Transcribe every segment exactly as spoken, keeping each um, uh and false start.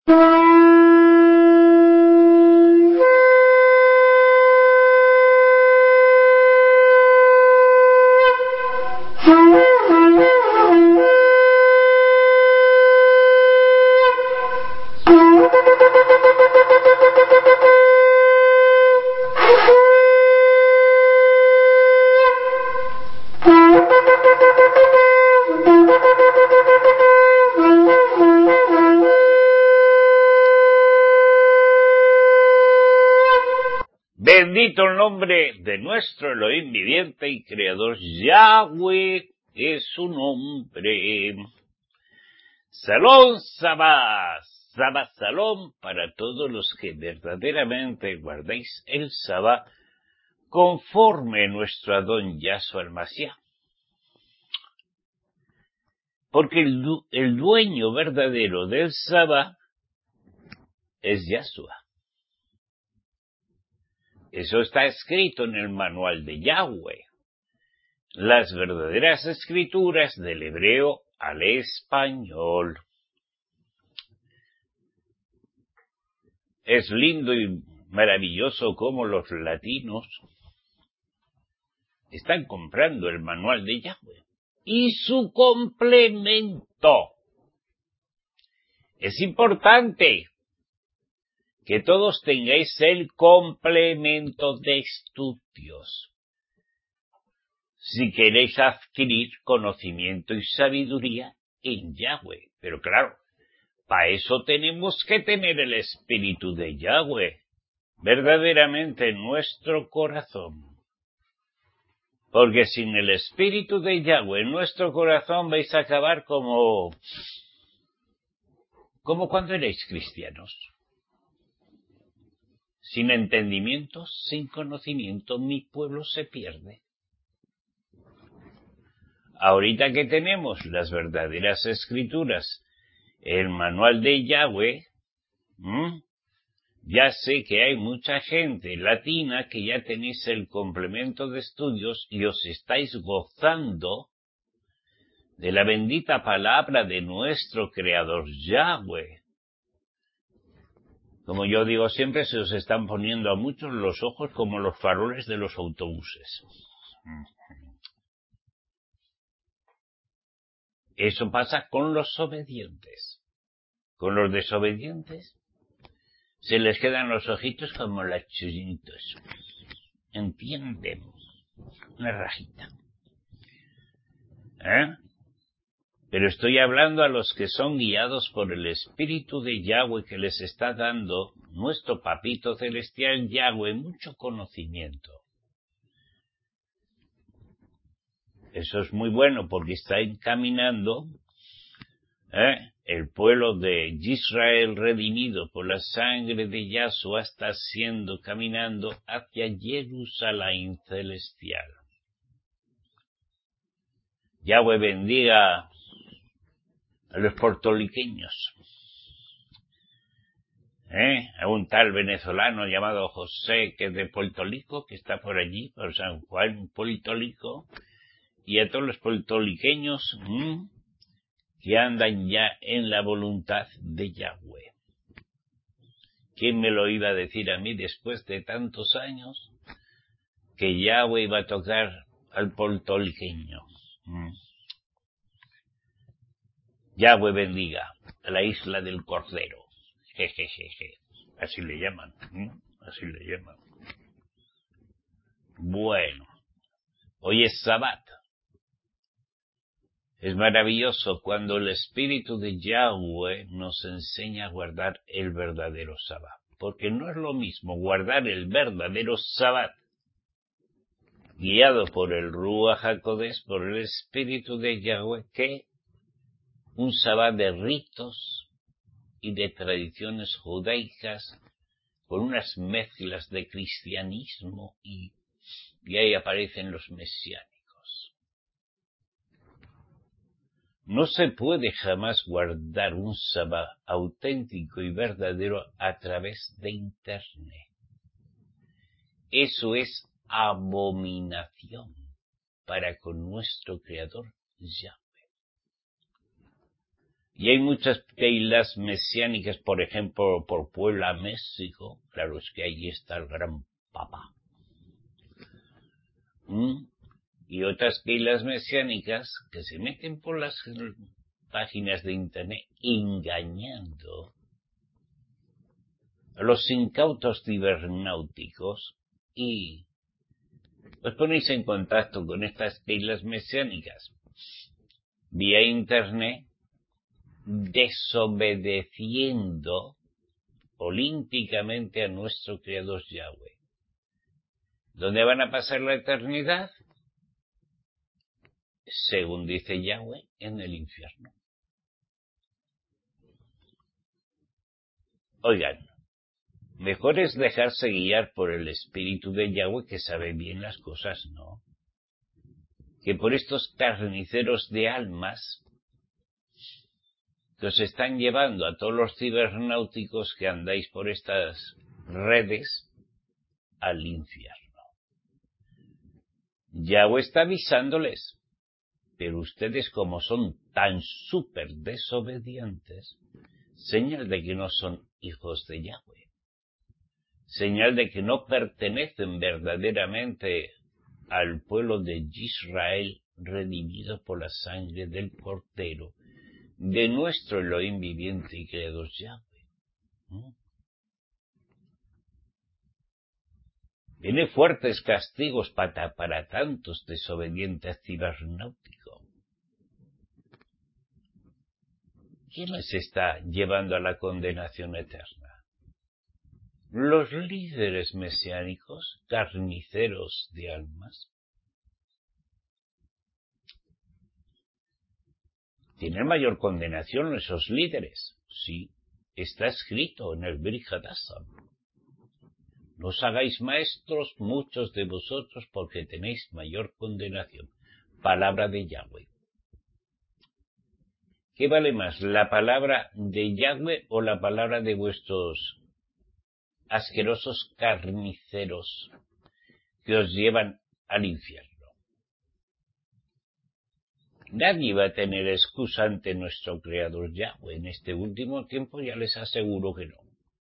Bendito el nombre de nuestro Elohim viviente y creador. Yahweh es su nombre. Salón Sabá, Sabá Salón para todos los que verdaderamente guardéis el Sabá conforme nuestro Adón Yahshua el Mashiach. Porque el, du el dueño verdadero del Sabá es Yahshua. Eso está escrito en el manual de Yahweh. Las verdaderas escrituras del hebreo al español. Es lindo y maravilloso cómo los latinos están comprando el manual de Yahweh y su complemento. Es importante que todos tengáis el complemento de estudios si queréis adquirir conocimiento y sabiduría en Yahweh. Pero claro, para eso tenemos que tener el espíritu de Yahweh verdaderamente en nuestro corazón. Porque sin el espíritu de Yahweh en nuestro corazón vais a acabar como, como cuando erais cristianos. Sin entendimiento, sin conocimiento, mi pueblo se pierde. Ahorita que tenemos las verdaderas escrituras, el manual de Yahweh, ¿m? ya sé que hay mucha gente latina que ya tenéis el complemento de estudios y os estáis gozando de la bendita palabra de nuestro Creador Yahweh. Como yo digo siempre, se os están poniendo a muchos los ojos como los faroles de los autobuses. Eso pasa con los obedientes. Con los desobedientes se les quedan los ojitos como los chullitos. ¿Entienden? Una rajita. ¿Eh? Pero estoy hablando a los que son guiados por el Espíritu de Yahweh que les está dando nuestro Papito Celestial Yahweh mucho conocimiento. Eso es muy bueno porque está encaminando ¿eh? el pueblo de Israel redimido por la sangre de Yahshua está siendo caminando hacia Jerusalén celestial. Yahweh bendiga a los puertorriqueños, ¿eh? a un tal venezolano llamado José, que es de Puerto Rico, que está por allí, por San Juan, Puerto Rico, y a todos los puertorriqueños ¿m? que andan ya en la voluntad de Yahweh. ¿Quién me lo iba a decir a mí después de tantos años que Yahweh iba a tocar al puertorriqueño? ¿Mm? Yahweh bendiga a la isla del Cordero. Jejejeje. Así le llaman. ¿Mm? Así le llaman. Bueno, hoy es Sabbat. Es maravilloso cuando el Espíritu de Yahweh nos enseña a guardar el verdadero Sabbat. Porque no es lo mismo guardar el verdadero Sabbat guiado por el Ruach HaKodesh, por el Espíritu de Yahweh, que un Sabbat de ritos y de tradiciones judaicas con unas mezclas de cristianismo y, y ahí aparecen los mesiánicos. No se puede jamás guardar un Sabbat auténtico y verdadero a través de Internet. Eso es abominación para con nuestro Creador Yahweh. Y hay muchas teilas mesiánicas, por ejemplo, por Puebla, México. Claro, es que ahí está el gran papá. ¿Mm? Y otras teilas mesiánicas que se meten por las páginas de internet engañando a los incautos cibernáuticos y os ponéis en contacto con estas teilas mesiánicas vía internet, desobedeciendo olímpicamente a nuestro Creador Yahweh. ¿Dónde van a pasar la eternidad? Según dice Yahweh, en el infierno. Oigan, mejor es dejarse guiar por el Espíritu de Yahweh, que sabe bien las cosas, ¿no? Que por estos carniceros de almas que os están llevando a todos los cibernáuticos que andáis por estas redes al infierno. Yahweh está avisándoles, pero ustedes, como son tan súper desobedientes, señal de que no son hijos de Yahweh, señal de que no pertenecen verdaderamente al pueblo de Israel redimido por la sangre del Cordero, de nuestro Elohim viviente y creador Yahweh. ¿Mm? Viene fuertes castigos para, para tantos desobedientes cibernáuticos. ¿Quién les está llevando a la condenación eterna? Los líderes mesiánicos, carniceros de almas. ¿Tienen mayor condenación esos líderes? Sí, está escrito en el Brit Hadashah. No os hagáis maestros muchos de vosotros porque tenéis mayor condenación. Palabra de Yahweh. ¿Qué vale más, la palabra de Yahweh o la palabra de vuestros asquerosos carniceros que os llevan al infierno? Nadie va a tener excusa ante nuestro Creador Yahweh. En este último tiempo ya les aseguro que no.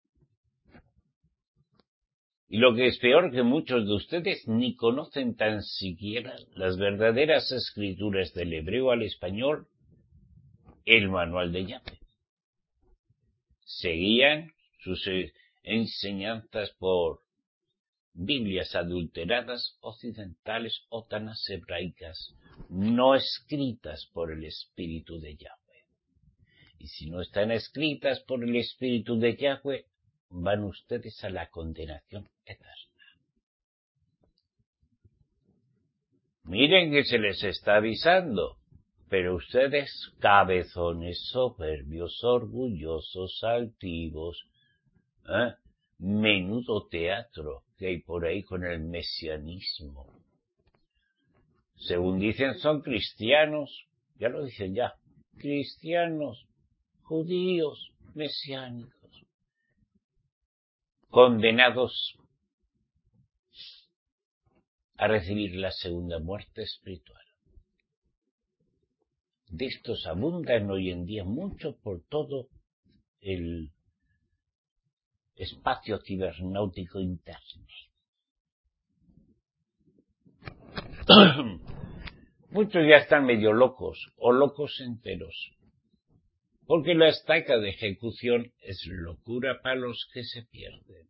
Y lo que es peor, que muchos de ustedes ni conocen tan siquiera las verdaderas escrituras del hebreo al español, el manual de Yahweh. Seguían sus enseñanzas por Biblias adulteradas, occidentales o tanas hebraicas, no escritas por el Espíritu de Yahweh. Y si no están escritas por el Espíritu de Yahweh, van ustedes a la condenación eterna. Miren que se les está avisando, pero ustedes, cabezones, soberbios, orgullosos, altivos, ¿eh? Menudo teatro que hay por ahí con el mesianismo. Según dicen, son cristianos, ya lo dicen ya, cristianos, judíos, mesiánicos, condenados a recibir la segunda muerte espiritual. De estos abundan hoy en día mucho por todo el espacio cibernáutico interno. Muchos ya están medio locos o locos enteros, porque la estaca de ejecución es locura para los que se pierden.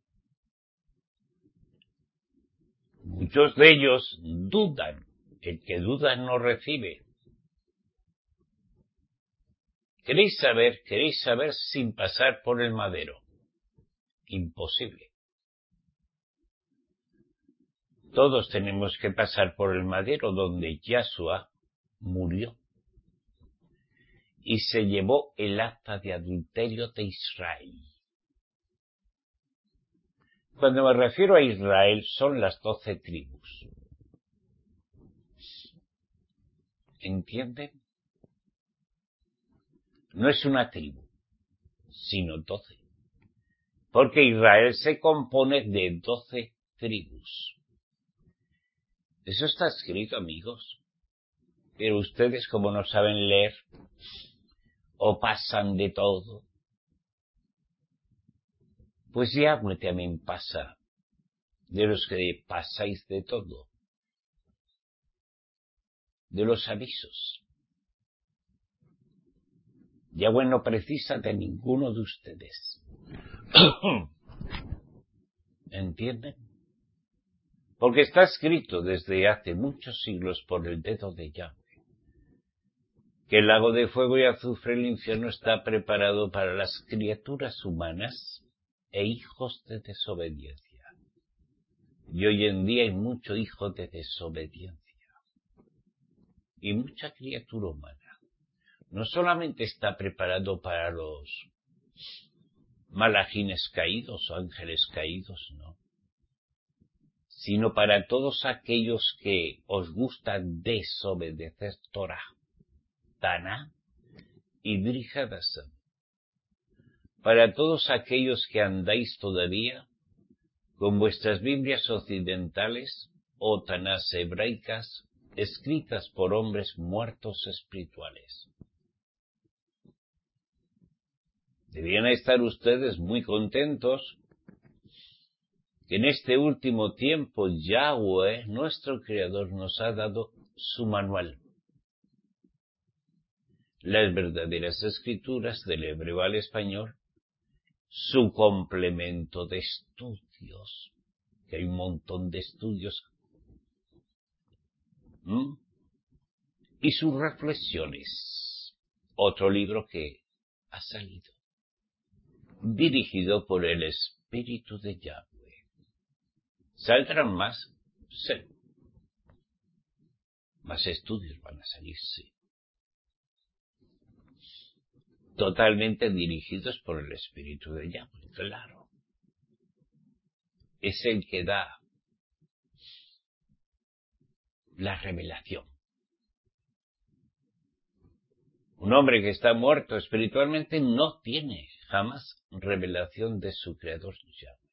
Muchos de ellos dudan. El que duda no recibe. ¿Queréis saber? ¿Queréis saber sin pasar por el madero? Imposible. Todos tenemos que pasar por el madero donde Yahshua murió y se llevó el acta de adulterio de Israel. Cuando me refiero a Israel, son las doce tribus. ¿Entienden? No es una tribu, sino doce. Porque Israel se compone de doce tribus. Eso está escrito, amigos. Pero ustedes, como no saben leer, o pasan de todo. Pues Yahweh también pasa de los que pasáis de todo, de los avisos. Yahweh no precisa de ninguno de ustedes. ¿Entienden? Porque está escrito desde hace muchos siglos por el dedo de Yahweh que el lago de fuego y azufre, el infierno, está preparado para las criaturas humanas e hijos de desobediencia. Y hoy en día hay mucho hijo de desobediencia y mucha criatura humana. No solamente está preparado para los malajines caídos o ángeles caídos, no, sino para todos aquellos que os gusta desobedecer Torah, Taná y Brit Hadashah, para todos aquellos que andáis todavía con vuestras Biblias occidentales o Tanás hebraicas escritas por hombres muertos espirituales. Deberían estar ustedes muy contentos que en este último tiempo Yahweh, nuestro Creador, nos ha dado su manual. Las verdaderas escrituras del hebreo al español, su complemento de estudios, que hay un montón de estudios, ¿Mm? y sus reflexiones, otro libro que ha salido, dirigido por el Espíritu de Yahweh. ¿Saldrán más? Sí. Más estudios van a salir, sí. Totalmente dirigidos por el Espíritu de Yahweh, claro. Es el que da la revelación. Un hombre que está muerto espiritualmente no tiene jamás revelación de su Creador Yahweh.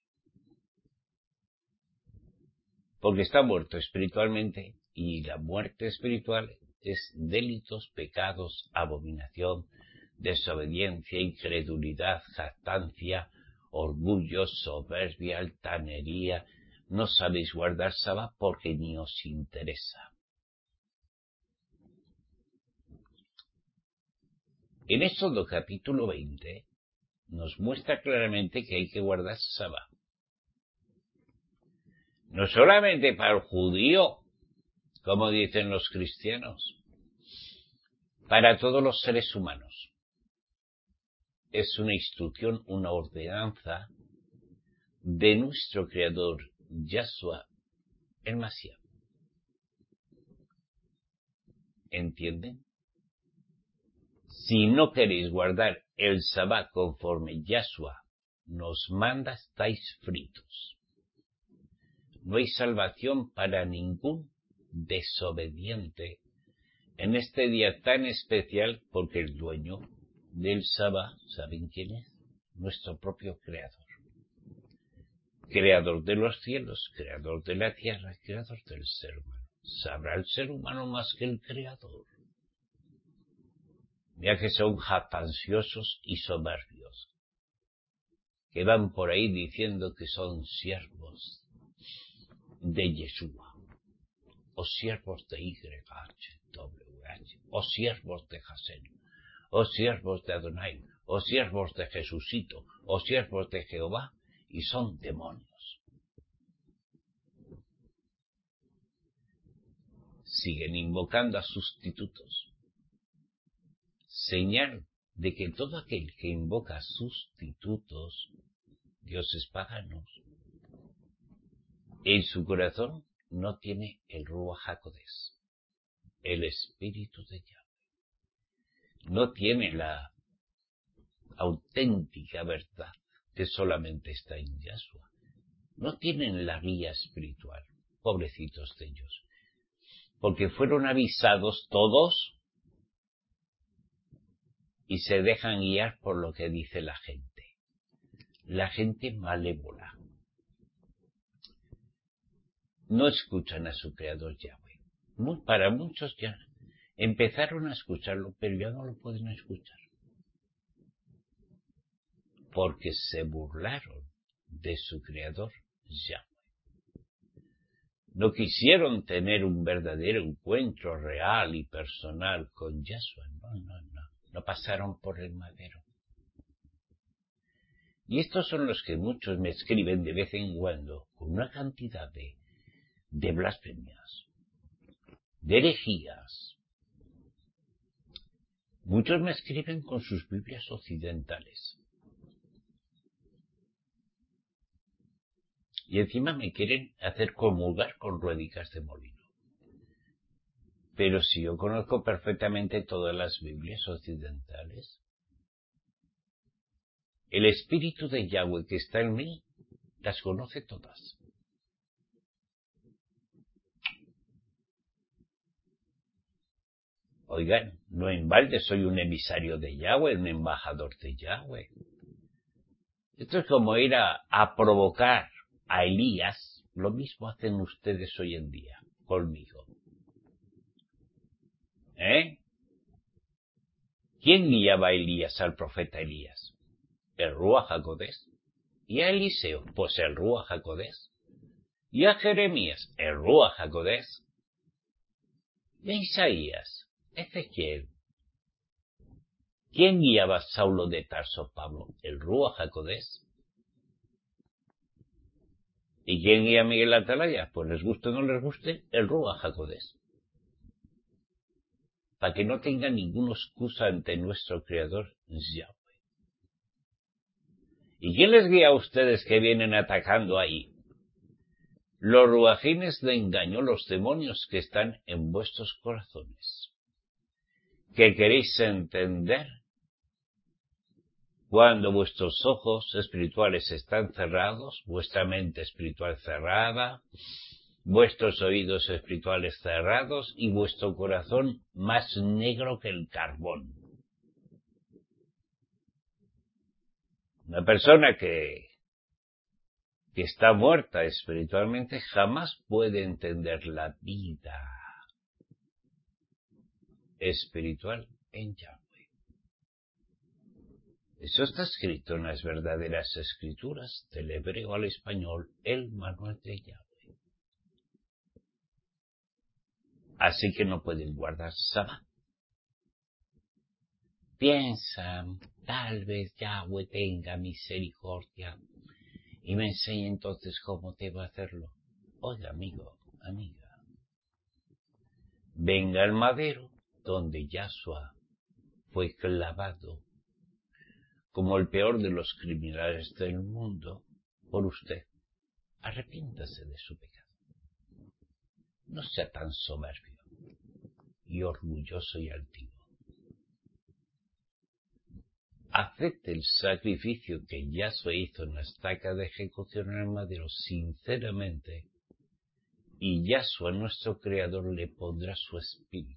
Porque está muerto espiritualmente, y la muerte espiritual es delitos, pecados, abominación, desobediencia, incredulidad, jactancia, orgullo, soberbia, altanería. No sabéis guardar Sabbat porque ni os interesa. En Éxodo capítulo veinte nos muestra claramente que hay que guardar Sabbat. No solamente para el judío, como dicen los cristianos, para todos los seres humanos. Es una instrucción, una ordenanza de nuestro Creador, Yahshua, el Mashiach. ¿Entienden? Si no queréis guardar el Sabbat conforme Yahshua nos manda, estáis fritos. No hay salvación para ningún desobediente en este día tan especial, porque el dueño del Sabbat, ¿saben quién es? Nuestro propio Creador. Creador de los cielos, creador de la tierra, creador del ser humano. ¿Sabrá el ser humano más que el Creador? Ya que son jactanciosos y soberbios, que van por ahí diciendo que son siervos de Yeshua, o siervos de Y H W H, o siervos de Hashem, o siervos de Adonai, o siervos de Jesucito, o siervos de Jehová, y son demonios. Siguen invocando a sustitutos. Señal de que todo aquel que invoca sustitutos, dioses paganos, en su corazón no tiene el Ruach HaKodesh, el Espíritu de Yahweh. No tiene la auténtica verdad que solamente está en Yahshua. No tienen la guía espiritual, pobrecitos de ellos, porque fueron avisados todos y se dejan guiar por lo que dice la gente. La gente malévola. No escuchan a su Creador Yahweh. Muy, para muchos ya empezaron a escucharlo, pero ya no lo pueden escuchar. porque se burlaron de su creador Yahweh. No quisieron tener un verdadero encuentro real y personal con Yahshua. No, no, no. No pasaron por el madero. Y estos son los que muchos me escriben de vez en cuando con una cantidad de, de blasfemias, de herejías. Muchos me escriben con sus Biblias occidentales. Y encima me quieren hacer comulgar con ruedicas de molino. Pero si yo conozco perfectamente todas las Biblias occidentales, el Espíritu de Yahweh que está en mí las conoce todas. Oigan, no en balde soy un emisario de Yahweh, un embajador de Yahweh. Esto es como ir a, a provocar a Elías. Lo mismo hacen ustedes hoy en día conmigo. ¿Eh? ¿Quién guiaba a Elías, al profeta Elías? El Ruach HaKodesh. ¿Y a Eliseo? Pues el Ruach HaKodesh. ¿Y a Jeremías? El Ruach HaKodesh. ¿Y a Isaías? Ezequiel. ¿Quién guiaba a Saulo de Tarso, Pablo? El Ruach HaKodesh. ¿Y quién guía a Miguel Atalaya? Pues les guste o no les guste, el Ruach HaKodesh. Para que no tenga ninguna excusa ante nuestro Creador Yahweh. ¿Y quién les guía a ustedes que vienen atacando ahí? Los ruajines de engaño, los demonios que están en vuestros corazones. ¿Qué queréis entender? Cuando vuestros ojos espirituales están cerrados, vuestra mente espiritual cerrada, vuestros oídos espirituales cerrados y vuestro corazón más negro que el carbón. Una persona que, que está muerta espiritualmente jamás puede entender la vida espiritual en Yahweh. Eso está escrito en las verdaderas escrituras, del hebreo al español, el manual de Yahweh. Así que no pueden guardar Sabbat. Piensan, tal vez Yahweh tenga misericordia y me enseñe entonces cómo debo hacerlo. Oiga, amigo, amiga, venga al madero donde Yahshua fue clavado como el peor de los criminales del mundo por usted. Arrepiéntase de su pecado. No sea tan soberbio y orgulloso y altivo. Acepte el sacrificio que Yahshua hizo en la estaca de ejecución en el madero sinceramente, y Yahshua, nuestro Creador, le pondrá su espíritu.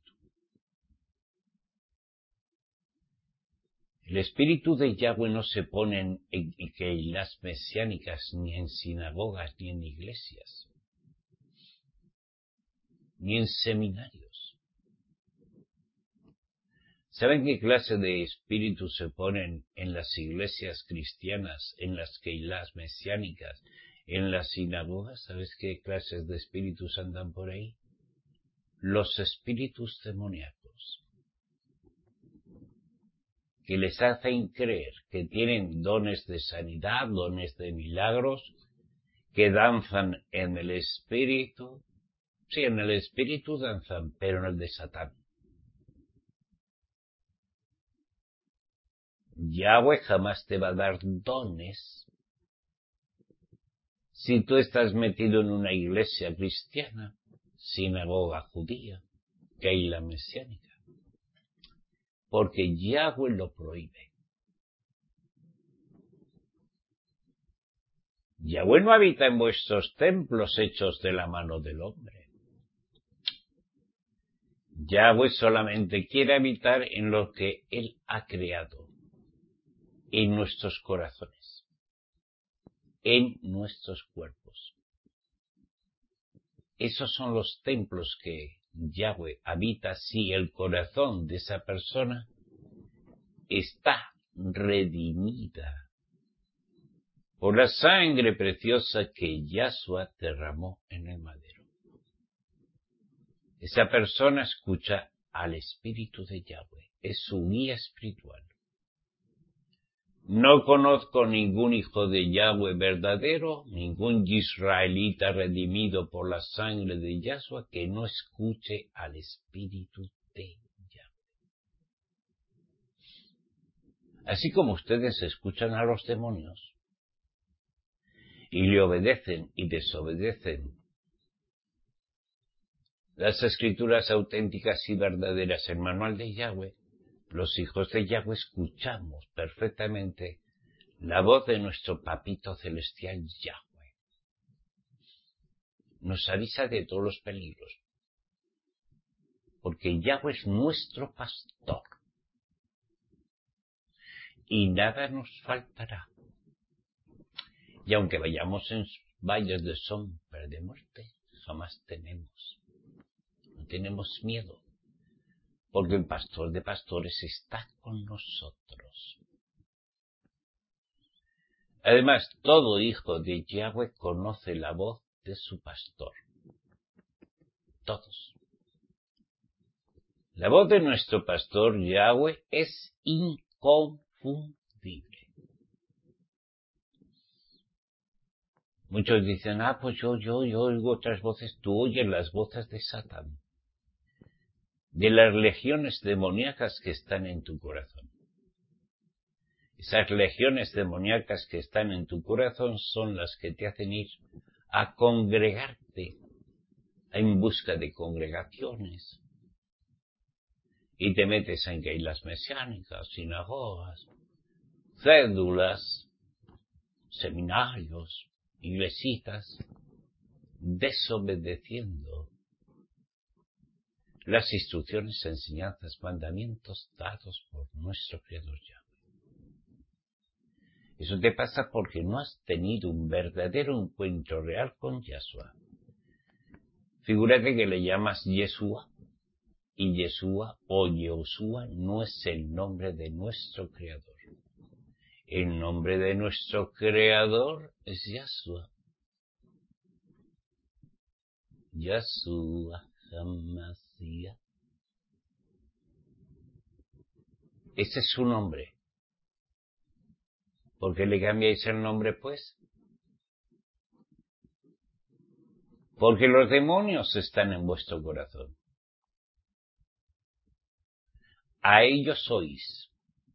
El espíritu de Yahweh no se pone en, en, en las mesiánicas, ni en sinagogas, ni en iglesias, ni en seminarios. ¿Saben qué clase de espíritus se ponen en las iglesias cristianas, en las keilas mesiánicas, en las sinagogas? ¿Sabes qué clases de espíritus andan por ahí? Los espíritus demoníacos, que les hacen creer que tienen dones de sanidad, dones de milagros, que danzan en el espíritu. Sí, en el espíritu danzan, pero en el de Satán. Yahweh jamás te va a dar dones si tú estás metido en una iglesia cristiana, sinagoga judía, keila mesiánica, porque Yahweh lo prohíbe. Yahweh no habita en vuestros templos hechos de la mano del hombre. Yahweh solamente quiere habitar en lo que Él ha creado, en nuestros corazones, en nuestros cuerpos. Esos son los templos que Yahweh habita si el corazón de esa persona está redimida por la sangre preciosa que Yahshua derramó en el madero. Esa persona escucha al Espíritu de Yahweh, es su guía espiritual. No conozco ningún hijo de Yahweh verdadero, ningún israelita redimido por la sangre de Yahshua que no escuche al Espíritu de Yahweh. Así como ustedes escuchan a los demonios y le obedecen y desobedecen las escrituras auténticas y verdaderas, el manual de Yahweh, los hijos de Yahweh escuchamos perfectamente la voz de nuestro papito celestial Yahweh. Nos avisa de todos los peligros, porque Yahweh es nuestro pastor y nada nos faltará. Y aunque vayamos en valles de sombra de muerte, jamás tememos. No tenemos miedo, porque el pastor de pastores está con nosotros. Además, todo hijo de Yahweh conoce la voz de su pastor. Todos. La voz de nuestro pastor Yahweh es inconfundible. Muchos dicen, ah, pues yo, yo, yo oigo otras voces. Tú oyes las voces de Satán, de las legiones demoníacas que están en tu corazón. Esas legiones demoníacas que están en tu corazón son las que te hacen ir a congregarte en busca de congregaciones. Y te metes en geilas mesiánicas, sinagogas, cédulas, seminarios, iglesitas, desobedeciendo las instrucciones, enseñanzas, mandamientos dados por nuestro Creador Yahweh. Eso te pasa porque no has tenido un verdadero encuentro real con Yahshua. Figúrate que le llamas Yeshua, y Yeshua o Yehoshua no es el nombre de nuestro Creador. El nombre de nuestro Creador es Yahshua. Yahshua Hamashiach. Ese es su nombre. ¿Por qué le cambiáis el nombre, pues? Porque los demonios están en vuestro corazón. A ellos sois.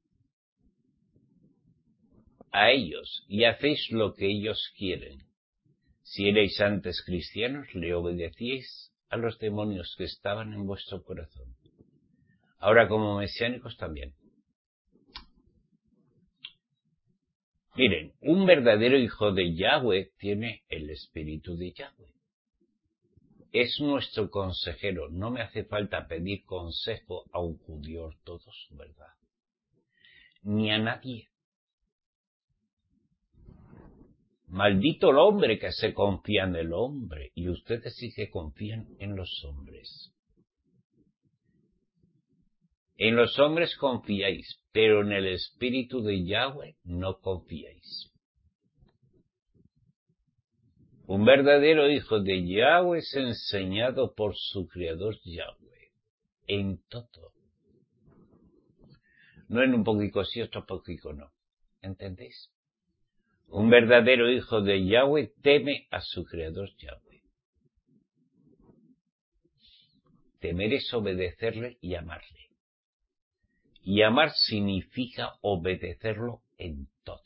A ellos, y hacéis lo que ellos quieren. Si erais antes cristianos, le obedecíais a los demonios que estaban en vuestro corazón. Ahora como mesiánicos también. Miren, un verdadero hijo de Yahweh tiene el espíritu de Yahweh. Es nuestro consejero. No me hace falta pedir consejo a un judío ortodoxo, ¿verdad? Ni a nadie. Maldito el hombre que se confía en el hombre, y ustedes sí que confían en los hombres. En los hombres confiáis, pero en el Espíritu de Yahweh no confiáis. Un verdadero hijo de Yahweh es enseñado por su Creador Yahweh, en todo. No en un poquito sí, otro poquito no. ¿Entendéis? Un verdadero hijo de Yahweh teme a su Creador Yahweh. Temer es obedecerle y amarle. Y amar significa obedecerlo en todo.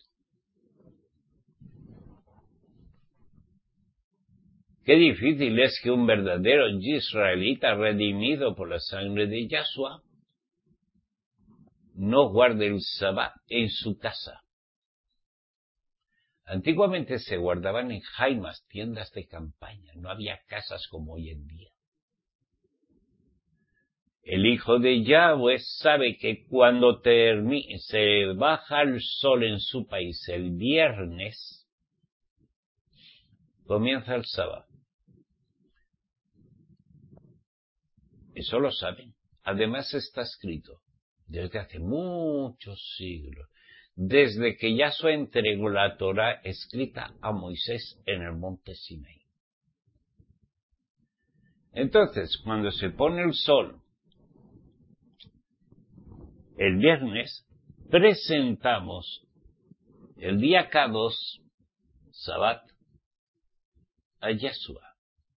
Qué difícil es que un verdadero israelita redimido por la sangre de Yahshua no guarde el Sabbat en su casa. Antiguamente se guardaban en jaimas, tiendas de campaña, no había casas como hoy en día. El hijo de Yahweh sabe que cuando termine, se baja el sol en su país el viernes, comienza el sábado. Eso lo saben. Además está escrito desde hace muchos siglos. desde que Yahshua entregó la Torá escrita a Moisés en el monte Sinaí. Entonces, cuando se pone el sol el viernes, presentamos el día K dos, Sabbat, a Yahshua,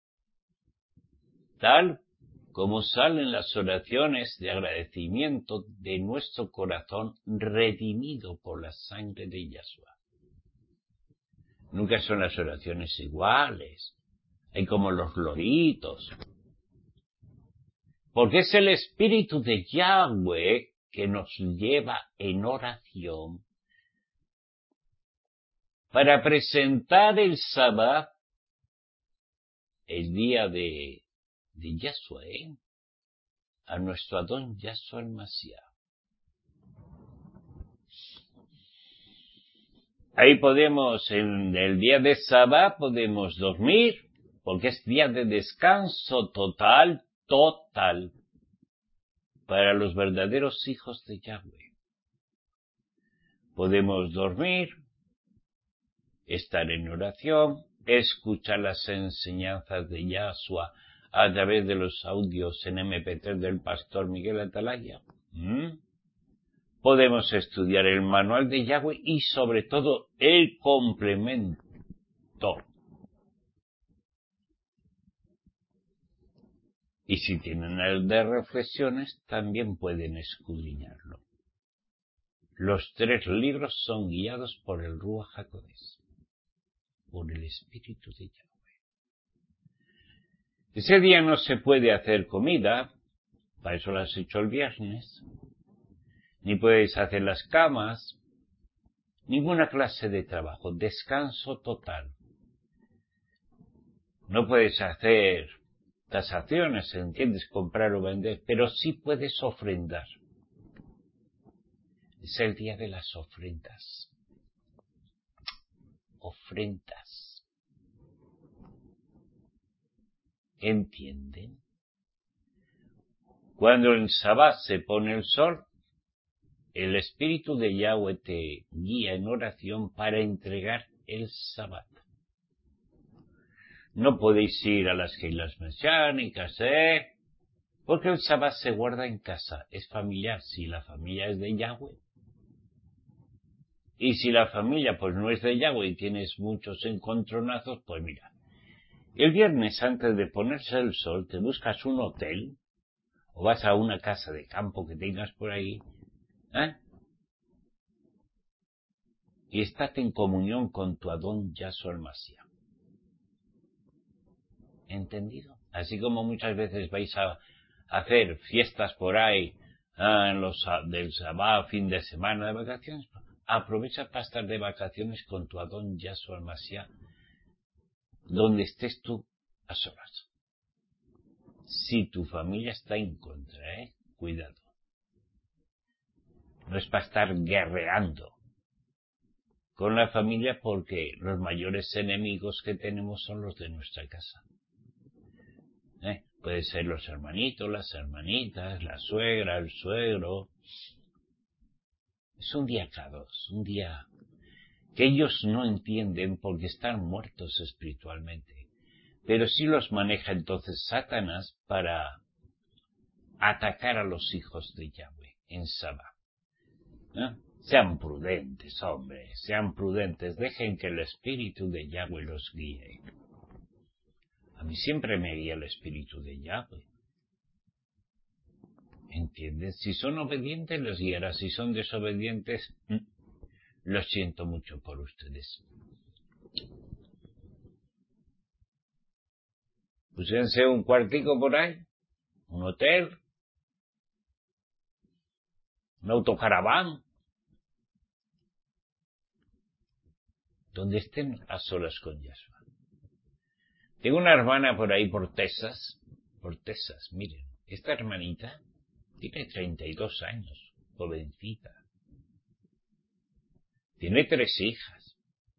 tal como salen las oraciones de agradecimiento de nuestro corazón redimido por la sangre de Yahshua. Nunca son las oraciones iguales, hay como los loritos, porque es el Espíritu de Yahweh que nos lleva en oración para presentar el Sabbat, el día de, de Yahshua, ¿eh? a nuestro Adón Yahshua el Mashiach. Ahí podemos, en el día de Sabbat, podemos dormir, porque es día de descanso total, total, para los verdaderos hijos de Yahweh. Podemos dormir, estar en oración, escuchar las enseñanzas de Yahshua a través de los audios en eme pe tres del pastor Miguel Atalaya. ¿Mm? Podemos estudiar el manual de Yahweh y sobre todo el complemento. Y si tienen el de reflexiones, también pueden escudriñarlo. Los tres libros son guiados por el Ruach HaKodesh, por el Espíritu de Yahweh. Ese día no se puede hacer comida, para eso lo has hecho el viernes, ni puedes hacer las camas, ninguna clase de trabajo, descanso total. No puedes hacer tasaciones, ¿entiendes? Comprar o vender, pero sí puedes ofrendar. Es el día de las ofrendas. Ofrendas. ¿Entienden? Cuando en Sabbat se pone el sol, el Espíritu de Yahweh te guía en oración para entregar el Sabbat. No podéis ir a las Keilas mesiánicas, ¿eh? Porque el Sabbat se guarda en casa, es familiar, si la familia es de Yahweh. Y si la familia pues no es de Yahweh y tienes muchos encontronazos, pues mira, el viernes antes de ponerse el sol te buscas un hotel o vas a una casa de campo que tengas por ahí, ¿eh? Y estate en comunión con tu Adón Yahshua el Mashiach. ¿Entendido? Así como muchas veces vais a hacer fiestas por ahí, ah, en los del Sabbat, fin de semana de vacaciones, aprovecha para estar de vacaciones con tu Adón Yahshua el Mashiach, donde estés tú a solas. Si tu familia está en contra, ¿eh? Cuidado. No es para estar guerreando con la familia, porque los mayores enemigos que tenemos son los de nuestra casa. ¿Eh? Puede ser los hermanitos, las hermanitas, la suegra, el suegro. Es un día K dos, un día que ellos no entienden porque están muertos espiritualmente. Pero sí los maneja entonces Satanás para atacar a los hijos de Yahweh en Sabbat. ¿Eh? Sean prudentes, hombre, sean prudentes, dejen que el Espíritu de Yahweh los guíe. A mí siempre me guía el Espíritu de Yahweh. ¿Entiendes? Si son obedientes, los guiará. Si son desobedientes, lo siento mucho por ustedes. Búsquense un cuartico por ahí, un hotel, un autocaraván, donde estén a solas con Yahshua. Tengo una hermana por ahí por Texas, por Texas, miren, esta hermanita tiene treinta y dos años, jovencita. Tiene tres hijas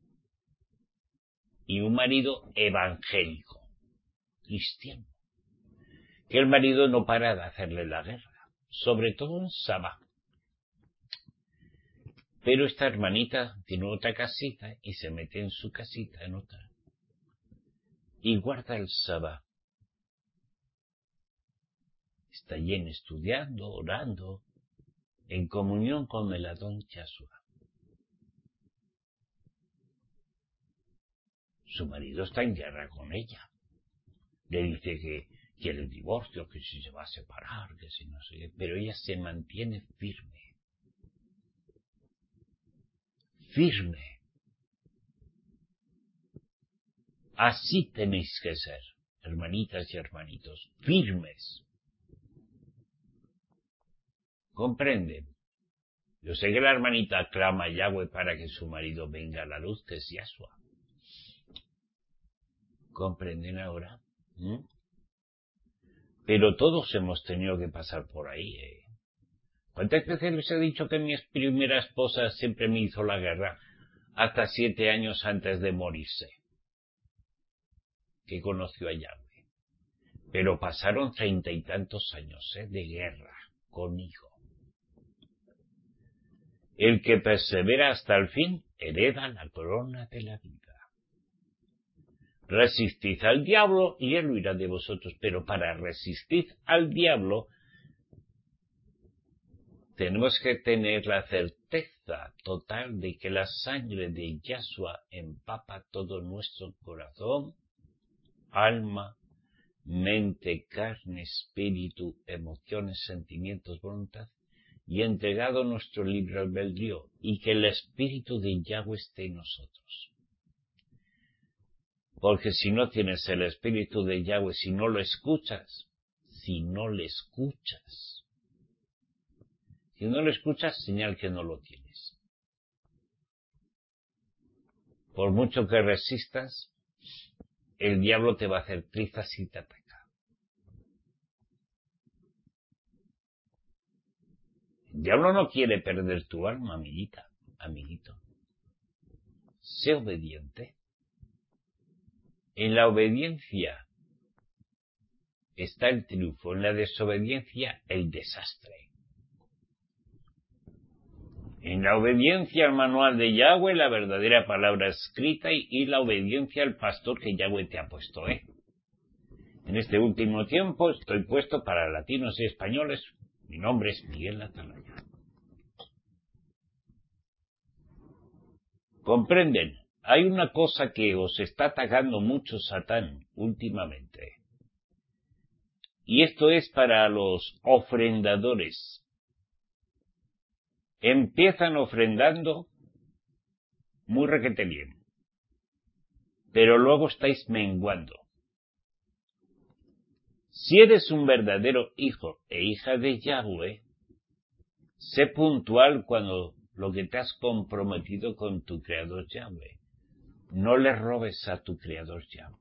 y un marido evangélico, cristiano, que el marido no para de hacerle la guerra, sobre todo en Sabbat. Pero esta hermanita tiene otra casita y se mete en su casita, en otra. Y guarda el sabbat. Está allí estudiando, orando, en comunión con el Adón Yahshua. Su marido está en guerra con ella. Le dice que quiere el divorcio, que si se va a separar, que si no sé qué, pero ella se mantiene firme. Firme. Así tenéis que ser, hermanitas y hermanitos, firmes. ¿Comprenden? Yo sé que la hermanita clama a Yahweh para que su marido venga a la luz, que es Yahshua. ¿Comprenden ahora? ¿Mm? Pero todos hemos tenido que pasar por ahí, ¿eh? ¿Cuántas veces les he dicho que mi primera esposa siempre me hizo la guerra hasta siete años antes de morirse? Que conoció a Yahweh. Pero pasaron treinta y tantos años, ¿eh? De guerra conmigo. El que persevera hasta el fin hereda la corona de la vida. Resistid al diablo y él huirá de vosotros. Pero para resistir al diablo tenemos que tener la certeza total de que la sangre de Yahshua empapa todo nuestro corazón, alma, mente, carne, espíritu, emociones, sentimientos, voluntad, y entregado nuestro libre albedrío, y que el espíritu de Yahweh esté en nosotros. Porque si no tienes el espíritu de Yahweh, si no lo escuchas, si no le escuchas, si no lo escuchas, señal que no lo tienes. Por mucho que resistas, el diablo te va a hacer trizas y te ataca. El diablo no quiere perder tu alma, amiguita, amiguito. Sé obediente. En la obediencia está el triunfo, en la desobediencia el desastre. En la obediencia al manual de Yahweh, la verdadera palabra escrita, y, y la obediencia al pastor que Yahweh te ha puesto, ¿eh? En este último tiempo estoy puesto para latinos y españoles. Mi nombre es Miguel Atalaya. ¿Comprenden? Hay una cosa que os está atacando mucho Satán últimamente. Y esto es para los ofrendadores. Empiezan ofrendando muy requete bien, pero luego estáis menguando. Si eres un verdadero hijo e hija de Yahweh, sé puntual cuando lo que te has comprometido con tu Creador Yahweh. No le robes a tu Creador Yahweh.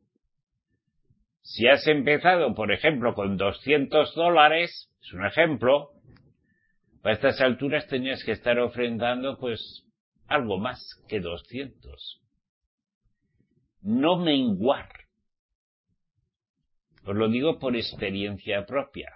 Si has empezado, por ejemplo, con doscientos dólares, es un ejemplo, para estas alturas tenías que estar ofrendando, pues, algo más que doscientos. No menguar. Os lo digo por experiencia propia.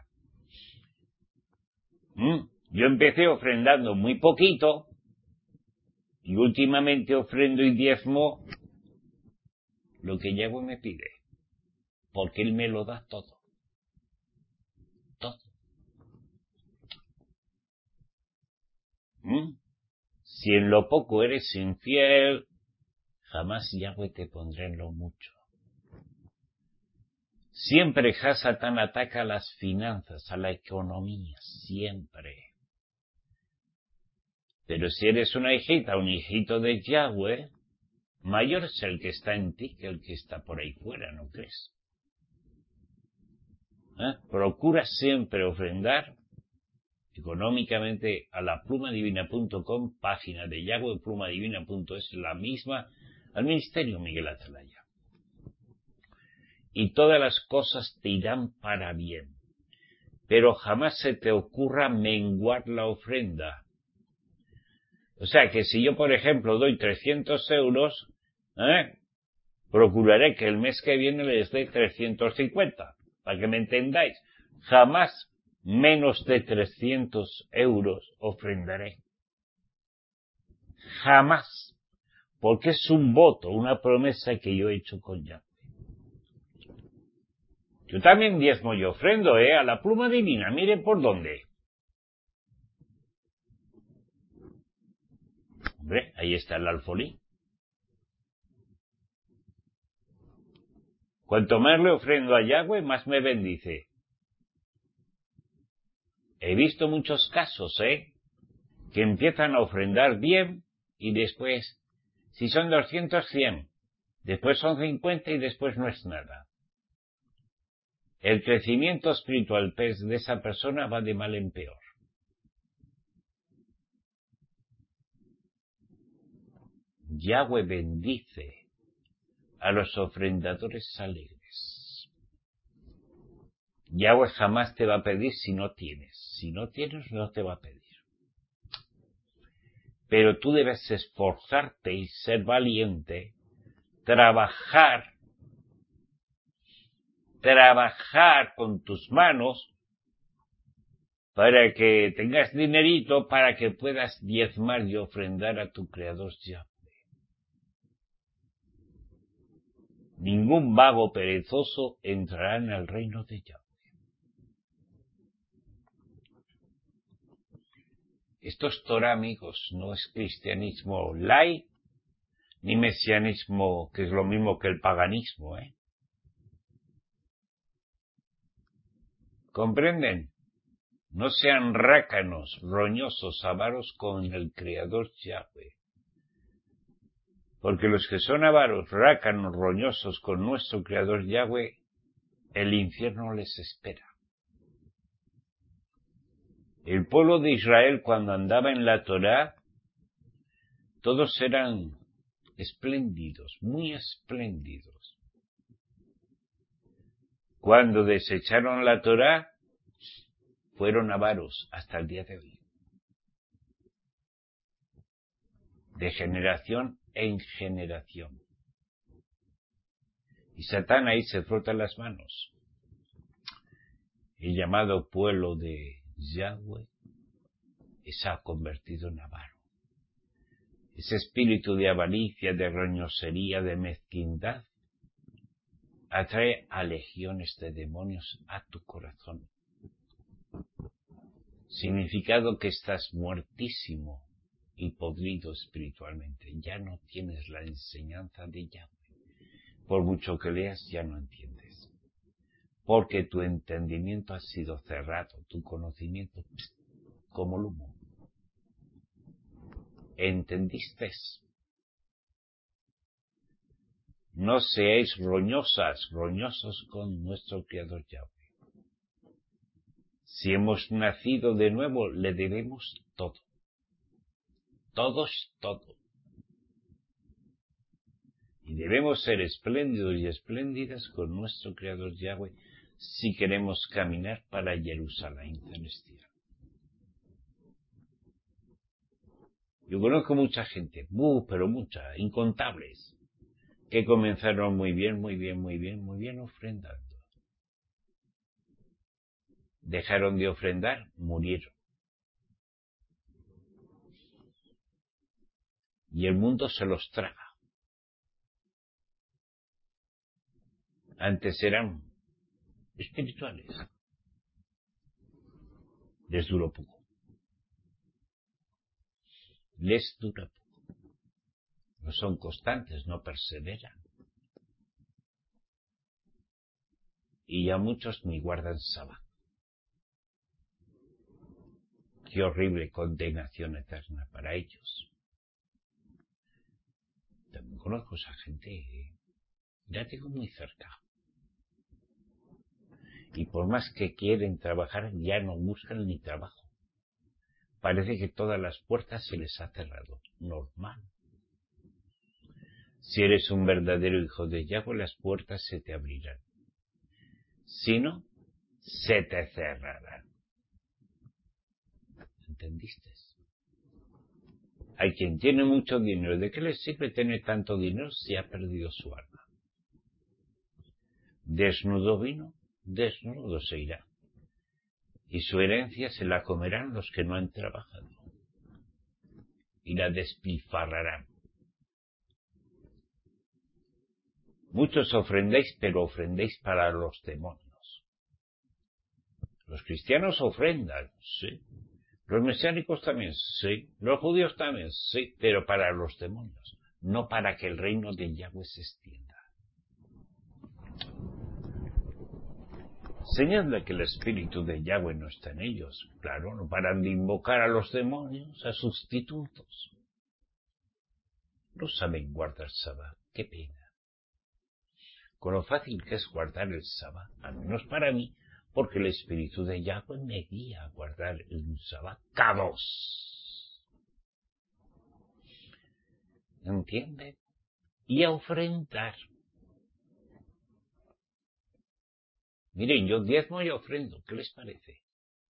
¿Mm? Yo empecé ofrendando muy poquito, y últimamente ofrendo y diezmo lo que Yahweh me pide. Porque Él me lo da todo. Todo. ¿Mm? Si en lo poco eres infiel, jamás Yahweh te pondrá en lo mucho. Siempre Hasatán ataca a las finanzas, a la economía, siempre. Pero si eres una hijita, un hijito de Yahweh, mayor es el que está en ti que el que está por ahí fuera, ¿no crees? ¿Eh? Procura siempre ofrendar económicamente a la plumadivina punto com, página de Yahweh, plumadivina punto es, la misma, al ministerio Miguel Atalaya. Y todas las cosas te irán para bien. Pero jamás se te ocurra menguar la ofrenda. O sea que si yo, por ejemplo, doy trescientos euros, ¿eh? procuraré que el mes que viene les dé trescientos cincuenta, para que me entendáis. Jamás menos de trescientos euros ofrendaré. Jamás. Porque es un voto, una promesa que yo he hecho con Yahweh. Yo también diezmo y ofrendo, ¿eh? A la pluma divina, miren por dónde. Hombre, ahí está el alfolí. Cuanto más le ofrendo a Yahweh, más me bendice. He visto muchos casos, ¿eh? Que empiezan a ofrendar bien y después, si son doscientos, cien. Después son cincuenta y después no es nada. El crecimiento espiritual de esa persona va de mal en peor. Yahweh bendice a los ofrendadores alegres. Yahweh jamás te va a pedir si no tienes. Si no tienes, no te va a pedir. Pero tú debes esforzarte y ser valiente, trabajar, trabajar con tus manos para que tengas dinerito, para que puedas diezmar y ofrendar a tu Creador Yahweh. Ningún vago perezoso entrará en el reino de Yahweh. Esto es Torah, amigos, no es cristianismo light, ni mesianismo, que es lo mismo que el paganismo, ¿eh? ¿Comprenden? No sean rácanos, roñosos, avaros con el Creador Yahweh. Porque los que son avaros, rácanos, roñosos con nuestro Creador Yahweh, el infierno les espera. El pueblo de Israel, cuando andaba en la Torá, todos eran espléndidos, muy espléndidos. Cuando desecharon la Torá, fueron avaros hasta el día de hoy. De generación en generación. Y Satán ahí se frota las manos. El llamado pueblo de Yahweh se ha convertido en avaro. Ese espíritu de avaricia, de roñosería, de mezquindad, atrae a legiones de demonios a tu corazón. Significado que estás muertísimo y podrido espiritualmente. Ya no tienes la enseñanza de Yahweh. Por mucho que leas, ya no entiendes. Porque tu entendimiento ha sido cerrado, tu conocimiento pst, como el humo. ¿Entendiste? No seáis roñosas, roñosos con nuestro Creador Yahweh. Si hemos nacido de nuevo, le debemos todo. Todos, todo. Y debemos ser espléndidos y espléndidas con nuestro Creador Yahweh si queremos caminar para Jerusalén celestial. Yo conozco mucha gente, uh, pero mucha, incontables, que comenzaron muy bien, muy bien, muy bien, muy bien ofrendando. Dejaron de ofrendar, murieron. Y el mundo se los traga. Antes eran espirituales. Les duró poco. Les dura poco. No son constantes, no perseveran. Y ya muchos ni guardan sábado. Qué horrible condenación eterna para ellos. También conozco a esa gente, ¿eh? Ya tengo muy cerca. Y por más que quieren trabajar, ya no buscan ni trabajo. Parece que todas las puertas se les ha cerrado. Normal. Si eres un verdadero hijo de Yahweh, las puertas se te abrirán. Si no, se te cerrarán. ¿Entendiste? Hay quien tiene mucho dinero. ¿De qué le sirve tener tanto dinero si ha perdido su alma? Desnudo vino, desnudo se irá. Y su herencia se la comerán los que no han trabajado. y la despilfarrarán. Muchos ofrendéis, pero ofrendéis para los demonios. Los cristianos ofrendan, sí. Los mesiánicos también, sí. Los judíos también, sí. Pero para los demonios, no para que el reino de Yahweh se extienda. Señal de que el espíritu de Yahweh no está en ellos. Claro, no paran de invocar a los demonios, a sustitutos. No saben guardar Sabbat. Qué pena. Con lo fácil que es guardar el Sabbat, al menos para mí, porque el espíritu de Yahweh me guía a guardar un Sabbat kadosh. ¿Entienden? Y a ofrendar. Miren, yo diezmo y ofrendo. ¿Qué les parece?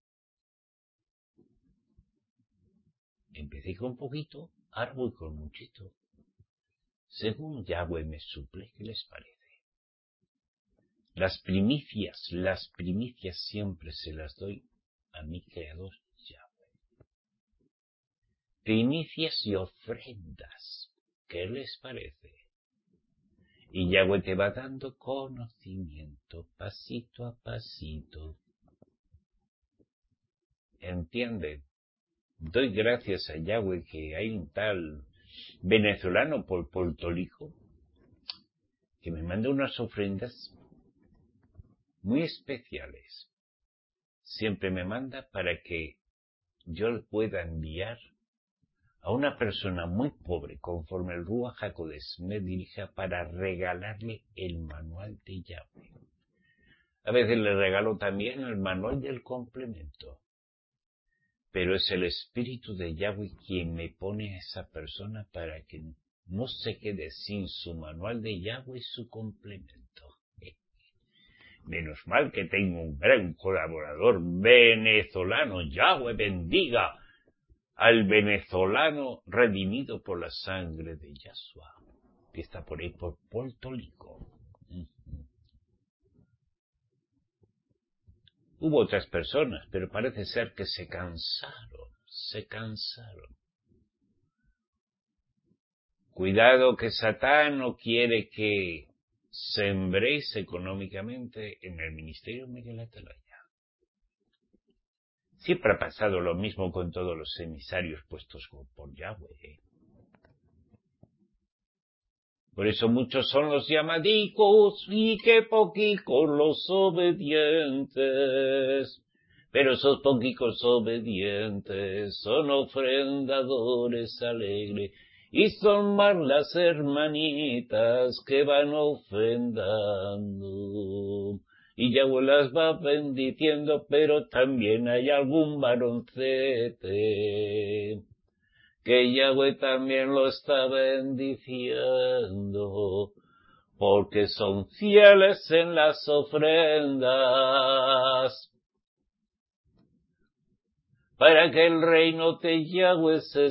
Empecé con poquito, ahora voy con muchito. Según Yahweh me suple, ¿qué les parece? Las primicias, las primicias siempre se las doy a mi Creador Yahweh. Primicias y ofrendas. ¿Qué les parece? Y Yahweh te va dando conocimiento pasito a pasito. ¿Entienden? Doy gracias a Yahweh que hay un tal venezolano por Puerto Rico que me manda unas ofrendas muy especiales. Siempre me manda para que yo le pueda enviar a una persona muy pobre, conforme el Ruach HaKodesh me dirija, para regalarle el manual de Yahweh. A veces le regalo también el manual del complemento. Pero es el espíritu de Yahweh quien me pone a esa persona para que no se quede sin su manual de Yahweh y su complemento. Menos mal que tengo un gran colaborador venezolano. Yahweh bendiga al venezolano redimido por la sangre de Yahshua, que está por ahí por Puerto Rico. Uh-huh. Hubo otras personas, pero parece ser que se cansaron, se cansaron. Cuidado que Satán no quiere que sembréis económicamente en el ministerio Miguel Atalaya. Siempre ha pasado lo mismo con todos los emisarios puestos por Yahweh. Por eso muchos son los llamadicos y qué poquicos los obedientes. Pero esos poquicos obedientes son ofrendadores alegres y son más las hermanitas que van ofrendando. Y Yahweh las va bendiciendo, pero también hay algún varoncete que Yahweh también lo está bendiciendo, porque son fieles en las ofrendas, para que el reino de Yahweh se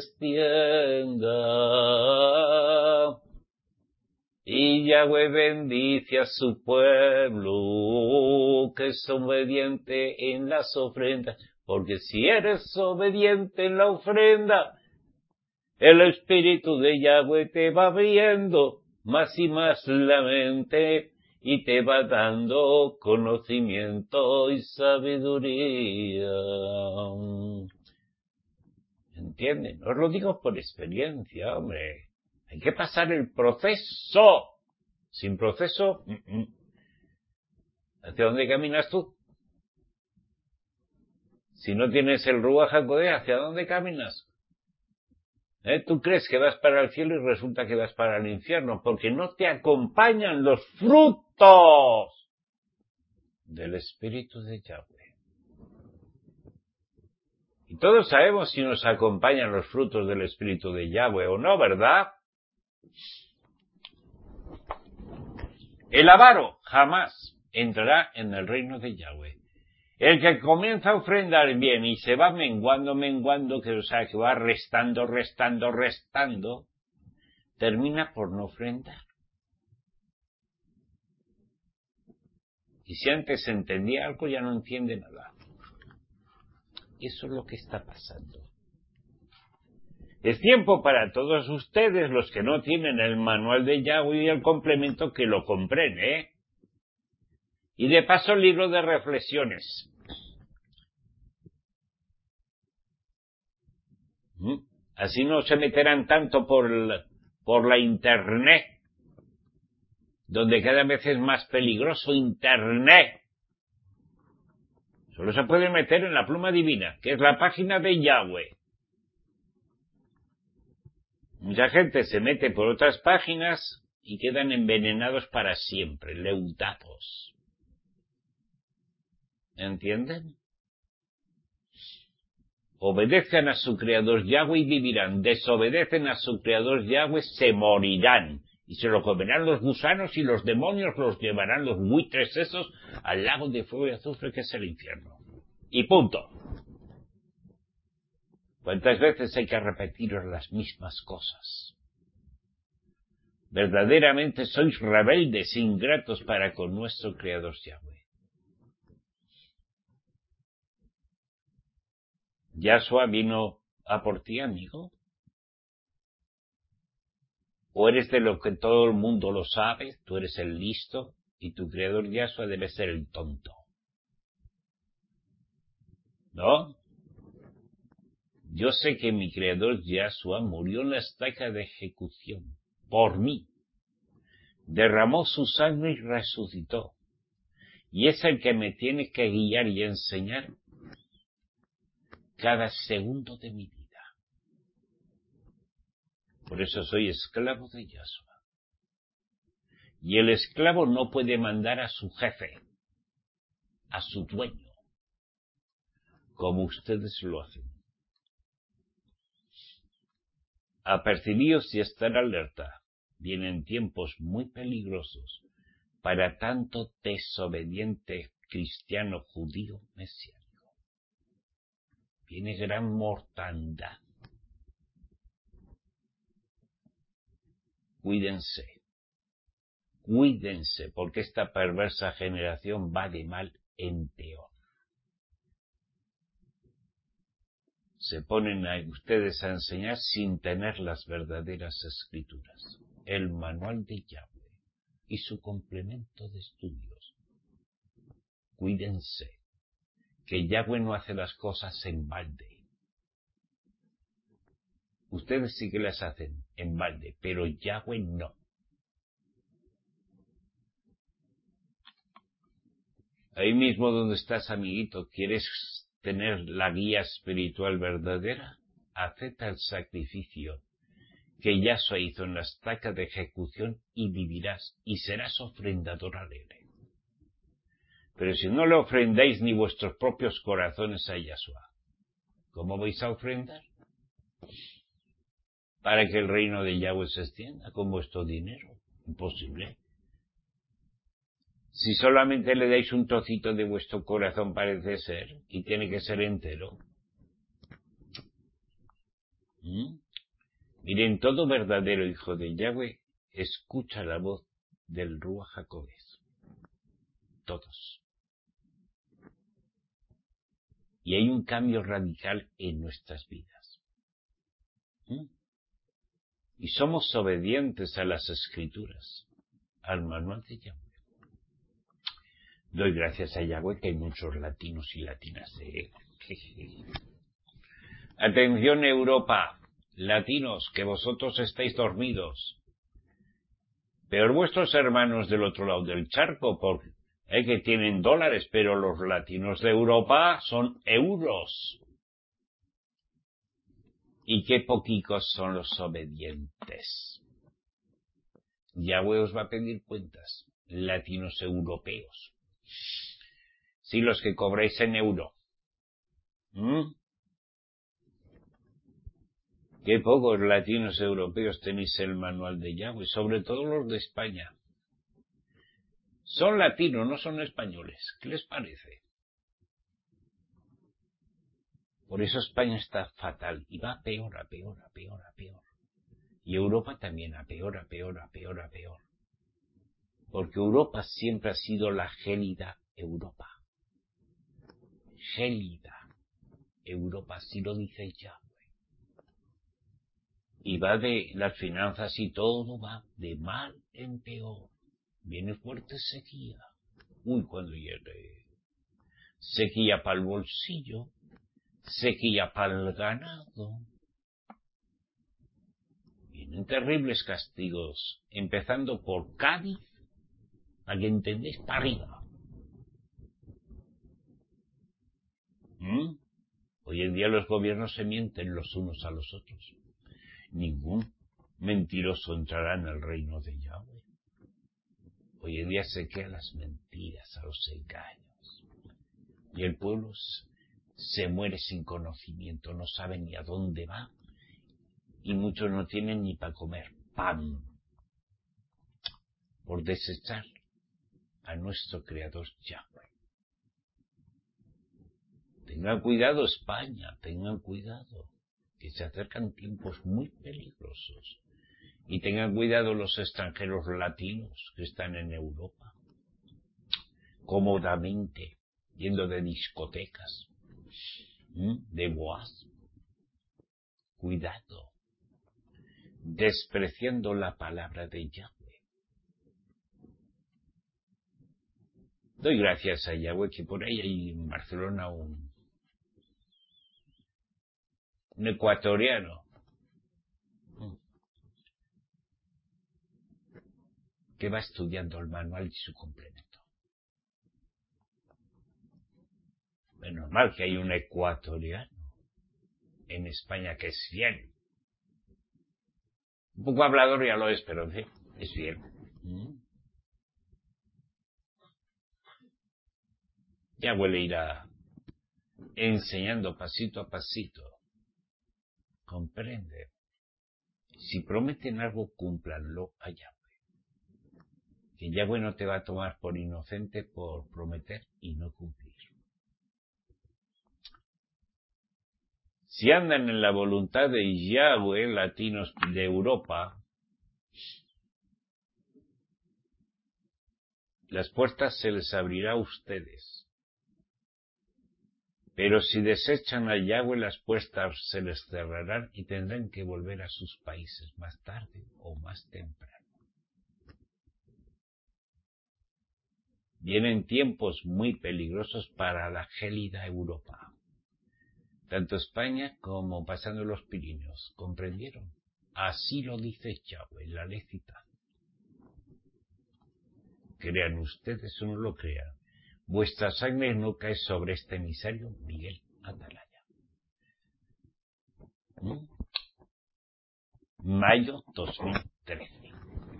extienda. Y Yahweh bendice a su pueblo, que es obediente en las ofrendas, porque si eres obediente en la ofrenda, el espíritu de Yahweh te va abriendo más y más la mente y te va dando conocimiento y sabiduría. ¿Entienden? Os lo digo por experiencia, hombre. Hay que pasar el proceso. Sin proceso, mm, mm. ¿hacia dónde caminas tú? Si no tienes el Ruach HaKodesh, ¿hacia dónde caminas? ¿Eh? Tú crees que vas para el cielo y resulta que vas para el infierno, porque no te acompañan los frutos del Espíritu de Yahweh. Y todos sabemos si nos acompañan los frutos del Espíritu de Yahweh o no, ¿verdad? El avaro jamás entrará en el reino de Yahweh. El que comienza a ofrendar bien y se va menguando, menguando, que o sea, que va restando, restando, restando, termina por no ofrendar. Y si antes entendía algo, ya no entiende nada. Eso es lo que está pasando. Es tiempo para todos ustedes, los que no tienen el manual de Yahweh y el complemento, que lo compren, ¿eh? Y de paso el libro de reflexiones. ¿Mm? Así no se meterán tanto por la, por la internet, donde cada vez es más peligroso internet. Solo se puede meter en la pluma divina, que es la página de Yahweh. Mucha gente se mete por otras páginas y quedan envenenados para siempre, leutados. ¿Entienden? Obedezcan a su creador Yahweh y vivirán. Desobedecen a su creador Yahweh, se morirán. Y se lo comerán los gusanos y los demonios los llevarán los buitres esos al lago de fuego y azufre que es el infierno. Y punto. ¿Cuántas veces hay que repetiros las mismas cosas? Verdaderamente sois rebeldes, ingratos para con nuestro creador Yahweh. ¿Yahshua vino a por ti, amigo? ¿O eres de lo que todo el mundo lo sabe? Tú eres el listo y tu creador Yahshua debe ser el tonto. ¿No? Yo sé que mi creador Yahshua murió en la estaca de ejecución por mí. Derramó su sangre y resucitó. Y es el que me tiene que guiar y enseñar cada segundo de mi vida. Por eso soy esclavo de Yahshua. Y el esclavo no puede mandar a su jefe, a su dueño, como ustedes lo hacen. Apercibíos y estar alerta. Vienen tiempos muy peligrosos para tanto desobediente cristiano judío mesiánico. Viene gran mortandad. Cuídense. Cuídense, porque esta perversa generación va de mal en peor. Se ponen a ustedes a enseñar sin tener las verdaderas escrituras, el manual de Yahweh y su complemento de estudios. Cuídense, que Yahweh no hace las cosas en balde. Ustedes sí que las hacen en balde, pero Yahweh no. Ahí mismo donde estás, amiguito, ¿quieres tener la guía espiritual verdadera? Acepta el sacrificio que Yahshua hizo en la estaca de ejecución y vivirás y serás ofrendador alegre. Pero si no le ofrendáis ni vuestros propios corazones a Yahshua, ¿cómo vais a ofrendar? Para que el reino de Yahweh se extienda con vuestro dinero. Imposible. Si solamente le dais un trocito de vuestro corazón, parece ser, y tiene que ser entero. ¿Mm? Miren, todo verdadero hijo de Yahweh escucha la voz del Ruach HaKodesh. Todos. Y hay un cambio radical en nuestras vidas. ¿Mm? Y somos obedientes a las Escrituras, al manual de Yahweh. Doy gracias a Yahweh que hay muchos latinos y latinas. ¿eh? Atención, Europa, latinos, que vosotros estáis dormidos. Peor vuestros hermanos del otro lado del charco, porque eh, que tienen dólares, pero los latinos de Europa son euros. Y qué poquicos son los obedientes. Yahweh os va a pedir cuentas, latinos europeos. Sí, los que cobráis en euro. ¿Mm? Qué pocos latinos europeos tenéis el manual de Yahweh, sobre todo los de España. Son latinos, no son españoles. ¿Qué les parece? Por eso España está fatal y va a peor, a peor, a peor, a peor. Y Europa también a peor, a peor, a peor, a peor. Porque Europa siempre ha sido la gélida Europa. Gélida Europa, así lo dice Yahweh. y va de las finanzas y todo va de mal en peor. Viene fuerte sequía. Uy, cuando llegue. Sequía para el bolsillo, sequía para el ganado. Vienen terribles castigos, empezando por Cádiz, para que entendéis, para arriba. ¿Mm? Hoy en día los gobiernos se mienten los unos a los otros. Ningún mentiroso entrará en el reino de Yahweh. Hoy en día se quedan las mentiras, a los engaños. Y el pueblo se muere sin conocimiento, no sabe ni a dónde va. Y muchos no tienen ni para comer pan. Por desechar a nuestro Creador Yahweh. Tengan cuidado España, tengan cuidado, que se acercan tiempos muy peligrosos. Y tengan cuidado los extranjeros latinos que están en Europa, cómodamente, yendo de discotecas, ¿Mm? de boas. Cuidado, despreciando la palabra de Yahweh. Doy gracias a Yahweh que por ahí hay en Barcelona un un ecuatoriano que va estudiando el manual y su complemento. Es normal que hay un ecuatoriano en España que es fiel. Un poco hablador ya lo es, pero en fin, es fiel. ¿Mm? Yahweh le irá enseñando pasito a pasito. Comprende. Si prometen algo, cúmplanlo a Yahweh. Que Yahweh no te va a tomar por inocente por prometer y no cumplir. Si andan en la voluntad de Yahweh, latinos de Europa, las puertas se les abrirá a ustedes. Pero si desechan a Yahweh, las puertas se les cerrarán y tendrán que volver a sus países más tarde o más temprano. Vienen tiempos muy peligrosos para la gélida Europa. Tanto España como pasando los Pirineos. ¿Comprendieron? Así lo dice Yahweh, la lecita. Crean ustedes o no lo crean. Vuestra sangre no cae sobre este emisario Miguel Atalaya. ¿Mm? Mayo dos mil trece.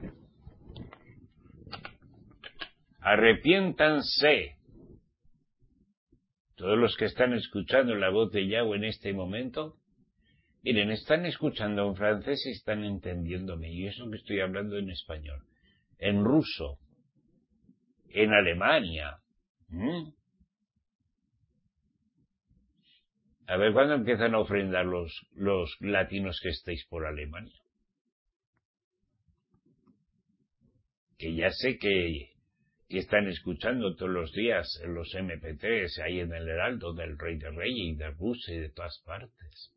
Arrepiéntanse. Todos los que están escuchando la voz de Yahweh en este momento, miren, están escuchando en francés y están entendiéndome, y eso que estoy hablando en español, en ruso, en Alemania. ¿Mm? A ver, ¿cuándo empiezan a ofrendar los, los latinos que estéis por Alemania? Que ya sé que, que están escuchando todos los días en los eme pe tres, ahí en el Heraldo del Rey de Reyes y de Rusia y de todas partes.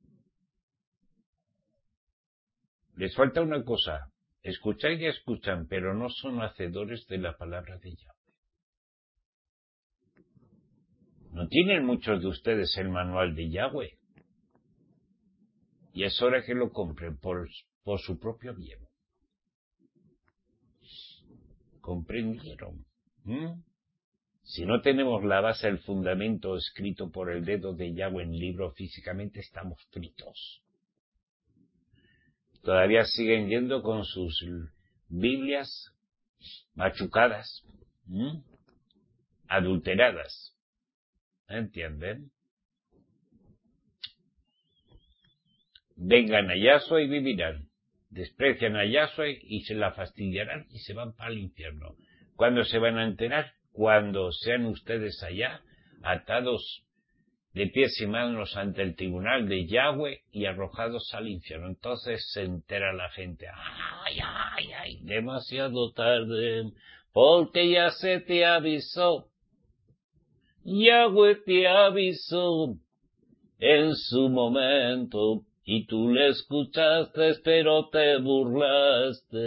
Les falta una cosa. Escuchan y escuchan, pero no son hacedores de la palabra de Yahweh. No tienen muchos de ustedes el manual de Yahweh. Y es hora que lo compren por, por su propio bien. ¿Comprendieron? ¿Mm? Si no tenemos la base, el fundamento escrito por el dedo de Yahweh en libro físicamente, estamos fritos. Todavía siguen yendo con sus Biblias machucadas, ¿Mm? adulteradas. ¿Entienden? Vengan a Yahshua y vivirán. Desprecian a Yahshua y se la fastidiarán y se van para el infierno. ¿Cuándo se van a enterar? Cuando sean ustedes allá, atados de pies y manos ante el tribunal de Yahweh y arrojados al infierno. Entonces se entera la gente. ¡Ay, ay, ay! Demasiado tarde, porque ya se te avisó. Yahweh te avisó en su momento. y tú le escuchaste, pero te burlaste.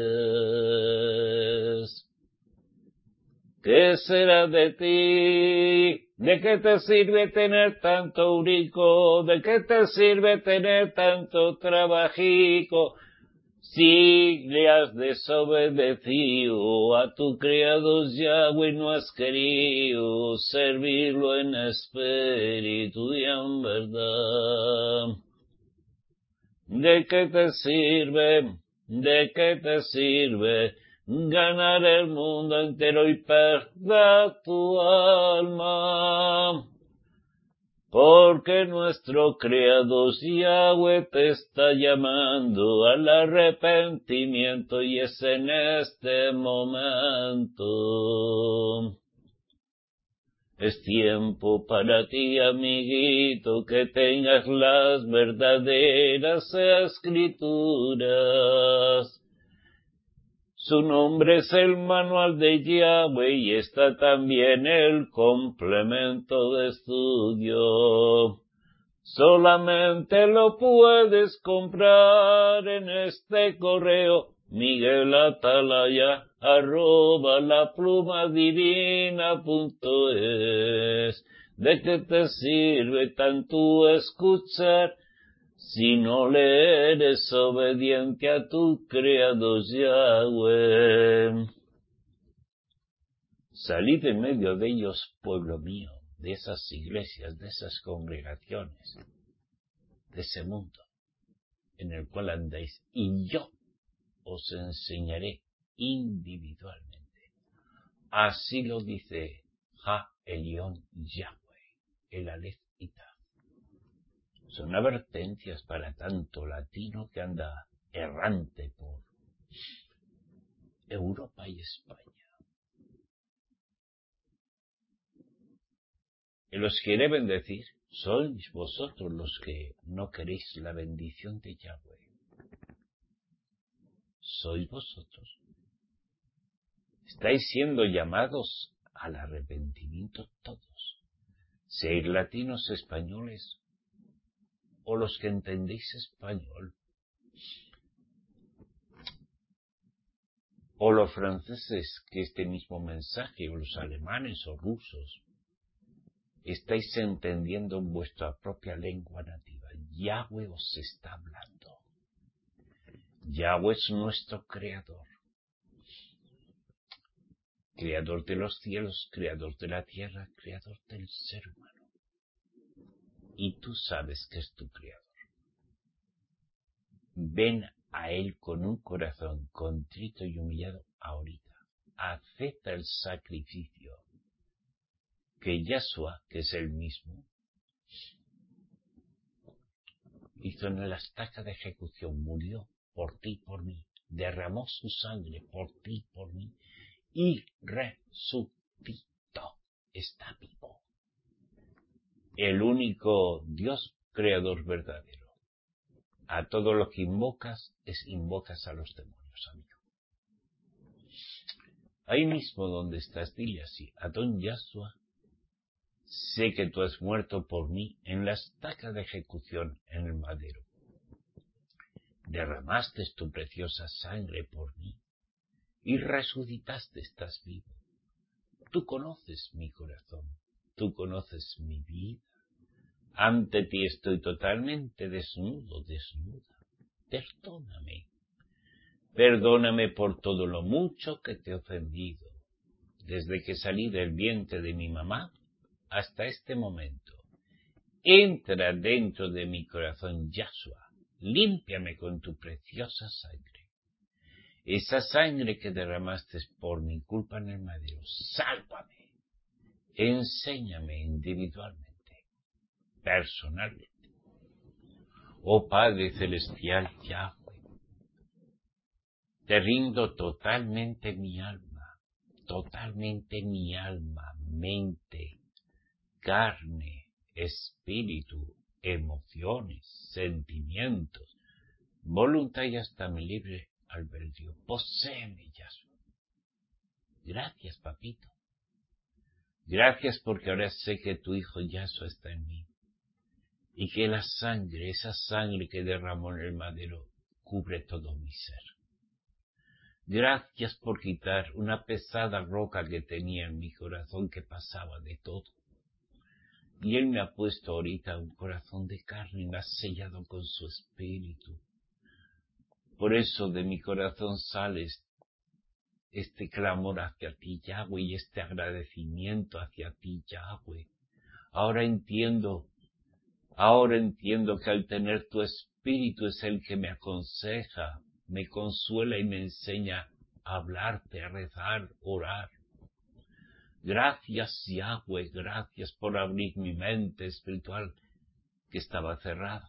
¿Qué será de ti? ¿De qué te sirve tener tanto urico? ¿De qué te sirve tener tanto trabajico? Si le has desobedecido a tu Creador Yahweh, no has querido servirlo en espíritu y en verdad. ¿De qué te sirve? ¿De qué te sirve ganar el mundo entero y perder tu alma? Porque nuestro Creador Yahweh te está llamando al arrepentimiento y es en este momento. Es tiempo para ti, amiguito, que tengas las verdaderas escrituras. Su nombre es el manual de Yahweh y está también el complemento de estudio. Solamente lo puedes comprar en este correo Miguel Atalaya arroba la pluma divina punto es. ¿De qué te sirve tanto escuchar si no le eres obediente a tu Creador Yahweh? Salid en medio de ellos, pueblo mío, de esas iglesias, de esas congregaciones, de ese mundo en el cual andáis, y yo os enseñaré individualmente. Así lo dice Ha Elión Yahweh, el Aleph y Tav. Son advertencias para tanto latino que anda errante por Europa y España. Y los quiere bendecir, sois vosotros los que no queréis la bendición de Yahweh. Sois vosotros. Estáis siendo llamados al arrepentimiento todos, seáis latinos, españoles, o los que entendéis español, o los franceses que este mismo mensaje, o los alemanes o rusos, estáis entendiendo en vuestra propia lengua nativa. Yahweh os está hablando. Yahweh es nuestro creador. Creador de los cielos, creador de la tierra, creador del ser humano. Y tú sabes que es tu creador. Ven a Él con un corazón contrito y humillado ahorita. Acepta el sacrificio que Yahshua, que es el mismo, hizo en la estaca de ejecución, murió por ti y por mí, derramó su sangre por ti y por mí, y resucitó, está vivo. El único Dios creador verdadero. A todo lo que invocas, es invocas a los demonios, amigo. Ahí mismo donde estás, dile así, Adón Yahshua, sé que tú has muerto por mí en la estaca de ejecución en el madero. Derramaste tu preciosa sangre por mí y resucitaste, estás vivo. Tú conoces mi corazón, tú conoces mi vida. Ante ti estoy totalmente desnudo, desnuda. Perdóname. Perdóname por todo lo mucho que te he ofendido, desde que salí del vientre de mi mamá hasta este momento. Entra dentro de mi corazón, Yahshua. Límpiame con tu preciosa sangre. Esa sangre que derramaste por mi culpa en el madero. Sálvame. Enséñame individualmente, personalmente. Oh Padre Celestial Yahweh, te rindo totalmente mi alma, totalmente mi alma, mente, carne, espíritu, emociones, sentimientos, voluntad y hasta mi libre albedrío. Poséeme, Yahshua. Gracias, papito. Gracias porque ahora sé que tu Hijo Yahshua está en mí. y que la sangre, esa sangre que derramó en el madero, cubre todo mi ser. Gracias por quitar una pesada roca que tenía en mi corazón que pasaba de todo. Y Él me ha puesto ahorita un corazón de carne y me ha sellado con su espíritu. Por eso de mi corazón sale este clamor hacia ti, Yahweh, y este agradecimiento hacia ti, Yahweh. Ahora entiendo, ahora entiendo que al tener tu espíritu es el que me aconseja, me consuela y me enseña a hablarte, a rezar, orar. Gracias, Yahweh, gracias por abrir mi mente espiritual que estaba cerrada.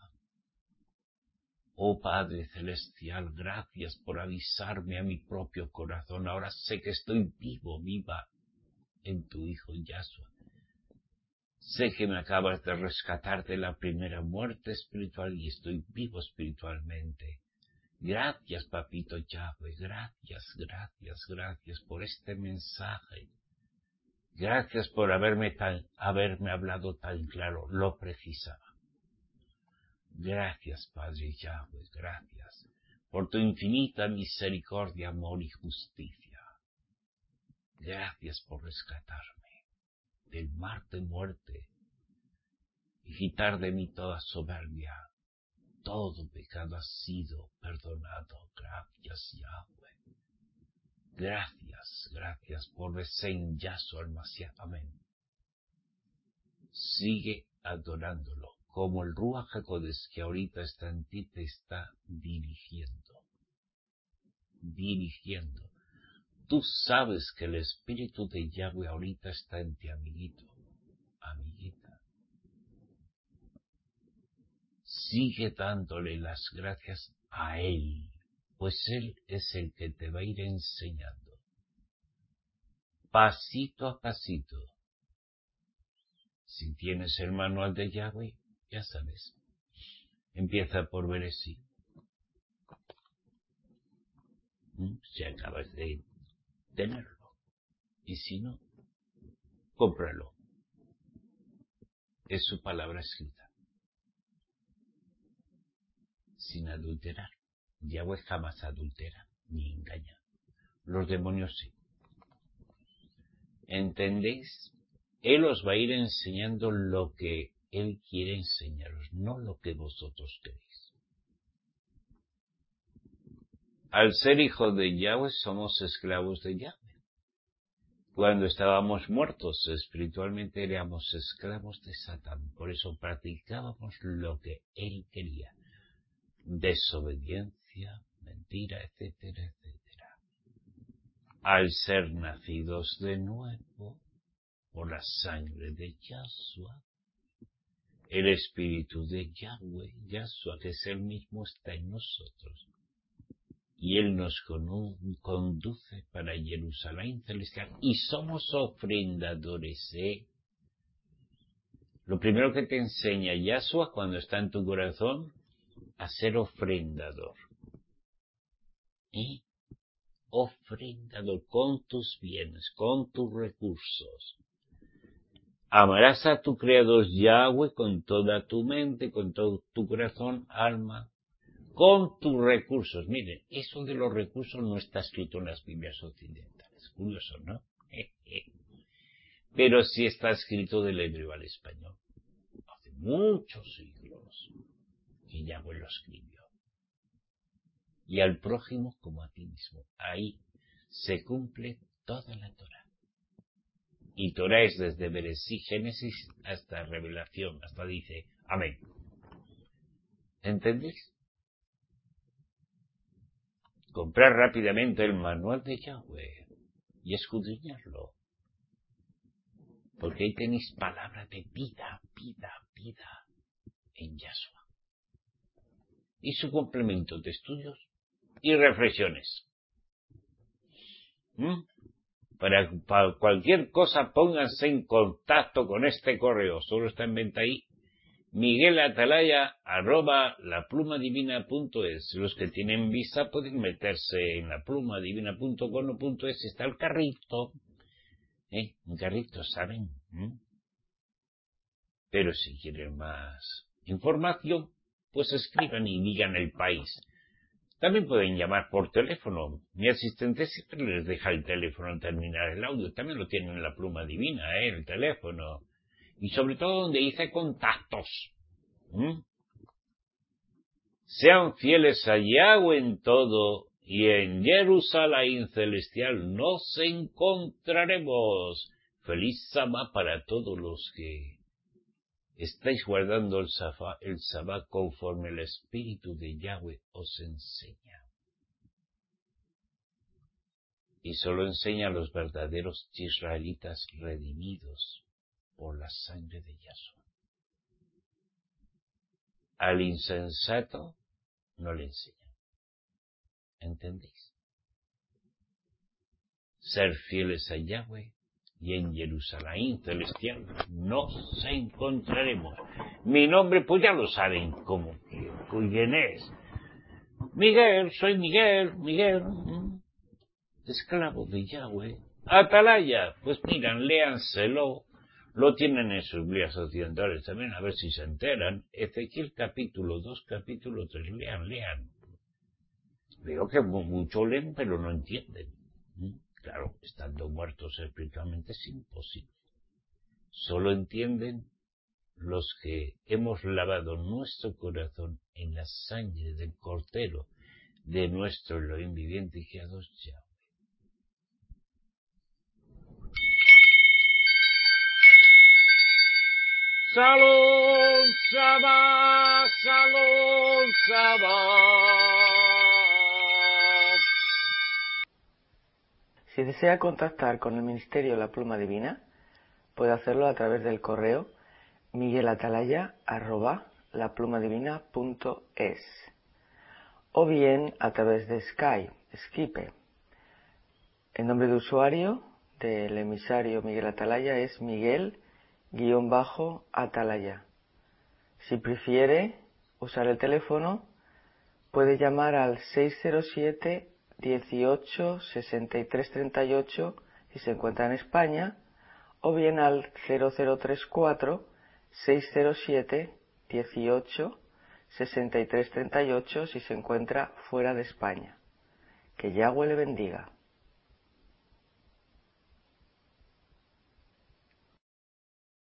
Oh Padre Celestial, gracias por avisarme a mi propio corazón. Ahora sé que estoy vivo, viva en tu Hijo Yahshua. Sé que me acabas de rescatar de la primera muerte espiritual y estoy vivo espiritualmente. Gracias, Papito Yahweh, gracias, gracias, gracias por este mensaje. Gracias por haberme, tan, haberme hablado tan claro, lo precisaba. Gracias, Padre Yahweh, gracias por tu infinita misericordia, amor y justicia. Gracias por rescatarme del mar de muerte y quitar de mí toda soberbia. Todo pecado ha sido perdonado. Gracias, Yahweh. Gracias, gracias por Besen Yahshua al Mashiach. Amén. Sigue adorándolo, como el Ruach HaKodesh que ahorita está en ti te está dirigiendo. Dirigiendo. Tú sabes que el Espíritu de Yahweh ahorita está en ti, amiguito, amiguita. Sigue dándole las gracias a Él, pues Él es el que te va a ir enseñando. Pasito a pasito. Si tienes el manual de Yahweh, ya sabes. Empieza por Bereshit. Si acabas de tenerlo. Y si no, cómpralo. Es su palabra escrita. Sin adulterar. Yahweh jamás adultera ni engaña. Los demonios sí. ¿Entendéis? Él os va a ir enseñando lo que Él quiere enseñaros, no lo que vosotros queréis. Al ser hijos de Yahweh, somos esclavos de Yahweh. Cuando estábamos muertos espiritualmente, éramos esclavos de Satán. Por eso practicábamos lo que Él quería. Desobediencia, mentira, etcétera, etcétera. Al ser nacidos de nuevo, por la sangre de Yahshua, el Espíritu de Yahweh, Yahshua, que es el mismo, está en nosotros. Y Él nos conduce para Jerusalén celestial. Y somos ofrendadores, ¿eh? Lo primero que te enseña Yahshua cuando está en tu corazón, a ser ofrendador. ¿Eh? Ofrendador con tus bienes, con tus recursos. Amarás a tu Creador Yahweh con toda tu mente, con todo tu corazón, alma, con tus recursos. Miren, eso de los recursos no está escrito en las Biblias occidentales. Curioso, ¿no? Pero sí está escrito del hebreo al español. Hace muchos siglos que Yahweh lo escribió. Y al prójimo como a ti mismo. Ahí se cumple toda la Torah. Y Torah es desde Bereshit, Génesis, hasta Revelación, hasta dice, amén. ¿Entendéis? Comprar rápidamente el manual de Yahweh y escudriñarlo. Porque ahí tenéis palabra de vida, vida, vida en Yahshua. Y su complemento de estudios y reflexiones. ¿Mm? Para, para cualquier cosa pónganse en contacto con este correo. Solo está en venta ahí. Miguel Atalaya arroba laplumadivina.es. Los que tienen visa pueden meterse en laplumadivina.com o punto es. Está el carrito. ¿Eh? Un carrito, ¿saben? ¿Mm? Pero si quieren más información, pues escriban y digan el país. También pueden llamar por teléfono. Mi asistente siempre les deja el teléfono al terminar el audio. También lo tienen en la pluma divina, ¿eh? El teléfono. Y sobre todo donde dice contactos. ¿Mm? Sean fieles a Yahweh en todo, y en Jerusalén celestial nos encontraremos. Feliz Sabá para todos los que estáis guardando el sabá, el sabá conforme el Espíritu de Yahweh os enseña. Y solo enseña a los verdaderos israelitas redimidos por la sangre de Yahshua. Al insensato no le enseña. ¿Entendéis? Ser fieles a Yahweh, y en Jerusalén celestial nos encontraremos. Mi nombre, pues ya lo saben cómo, quién es. Miguel, soy Miguel, Miguel, esclavo de Yahweh. Atalaya, pues miran, léanselo. Lo tienen en sus Biblias occidentales también, a ver si se enteran. Ezequiel capítulo dos, capítulo tres, lean, lean. Veo que mucho leen, pero no entienden. Claro, estando muertos espiritualmente es imposible. Solo entienden los que hemos lavado nuestro corazón en la sangre del Cordero de nuestro Elohim viviente y criado Yahweh. ¡Salón, Shabbat! ¡Salón, Shabbat! Si desea contactar con el Ministerio La Pluma Divina, puede hacerlo a través del correo miguelatalaya arroba laplumadivina punto es o bien a través de Skype, Skype. El nombre de usuario del emisario Miguel Atalaya es Miguel-Atalaya. Si prefiere usar el teléfono, puede llamar al seis cero siete, dieciocho, sesenta y tres treinta y ocho si se encuentra en España, o bien al cero cero tres cuatro, seis cero siete, dieciocho, sesenta y tres treinta y ocho si se encuentra fuera de España. Que Yahweh le bendiga.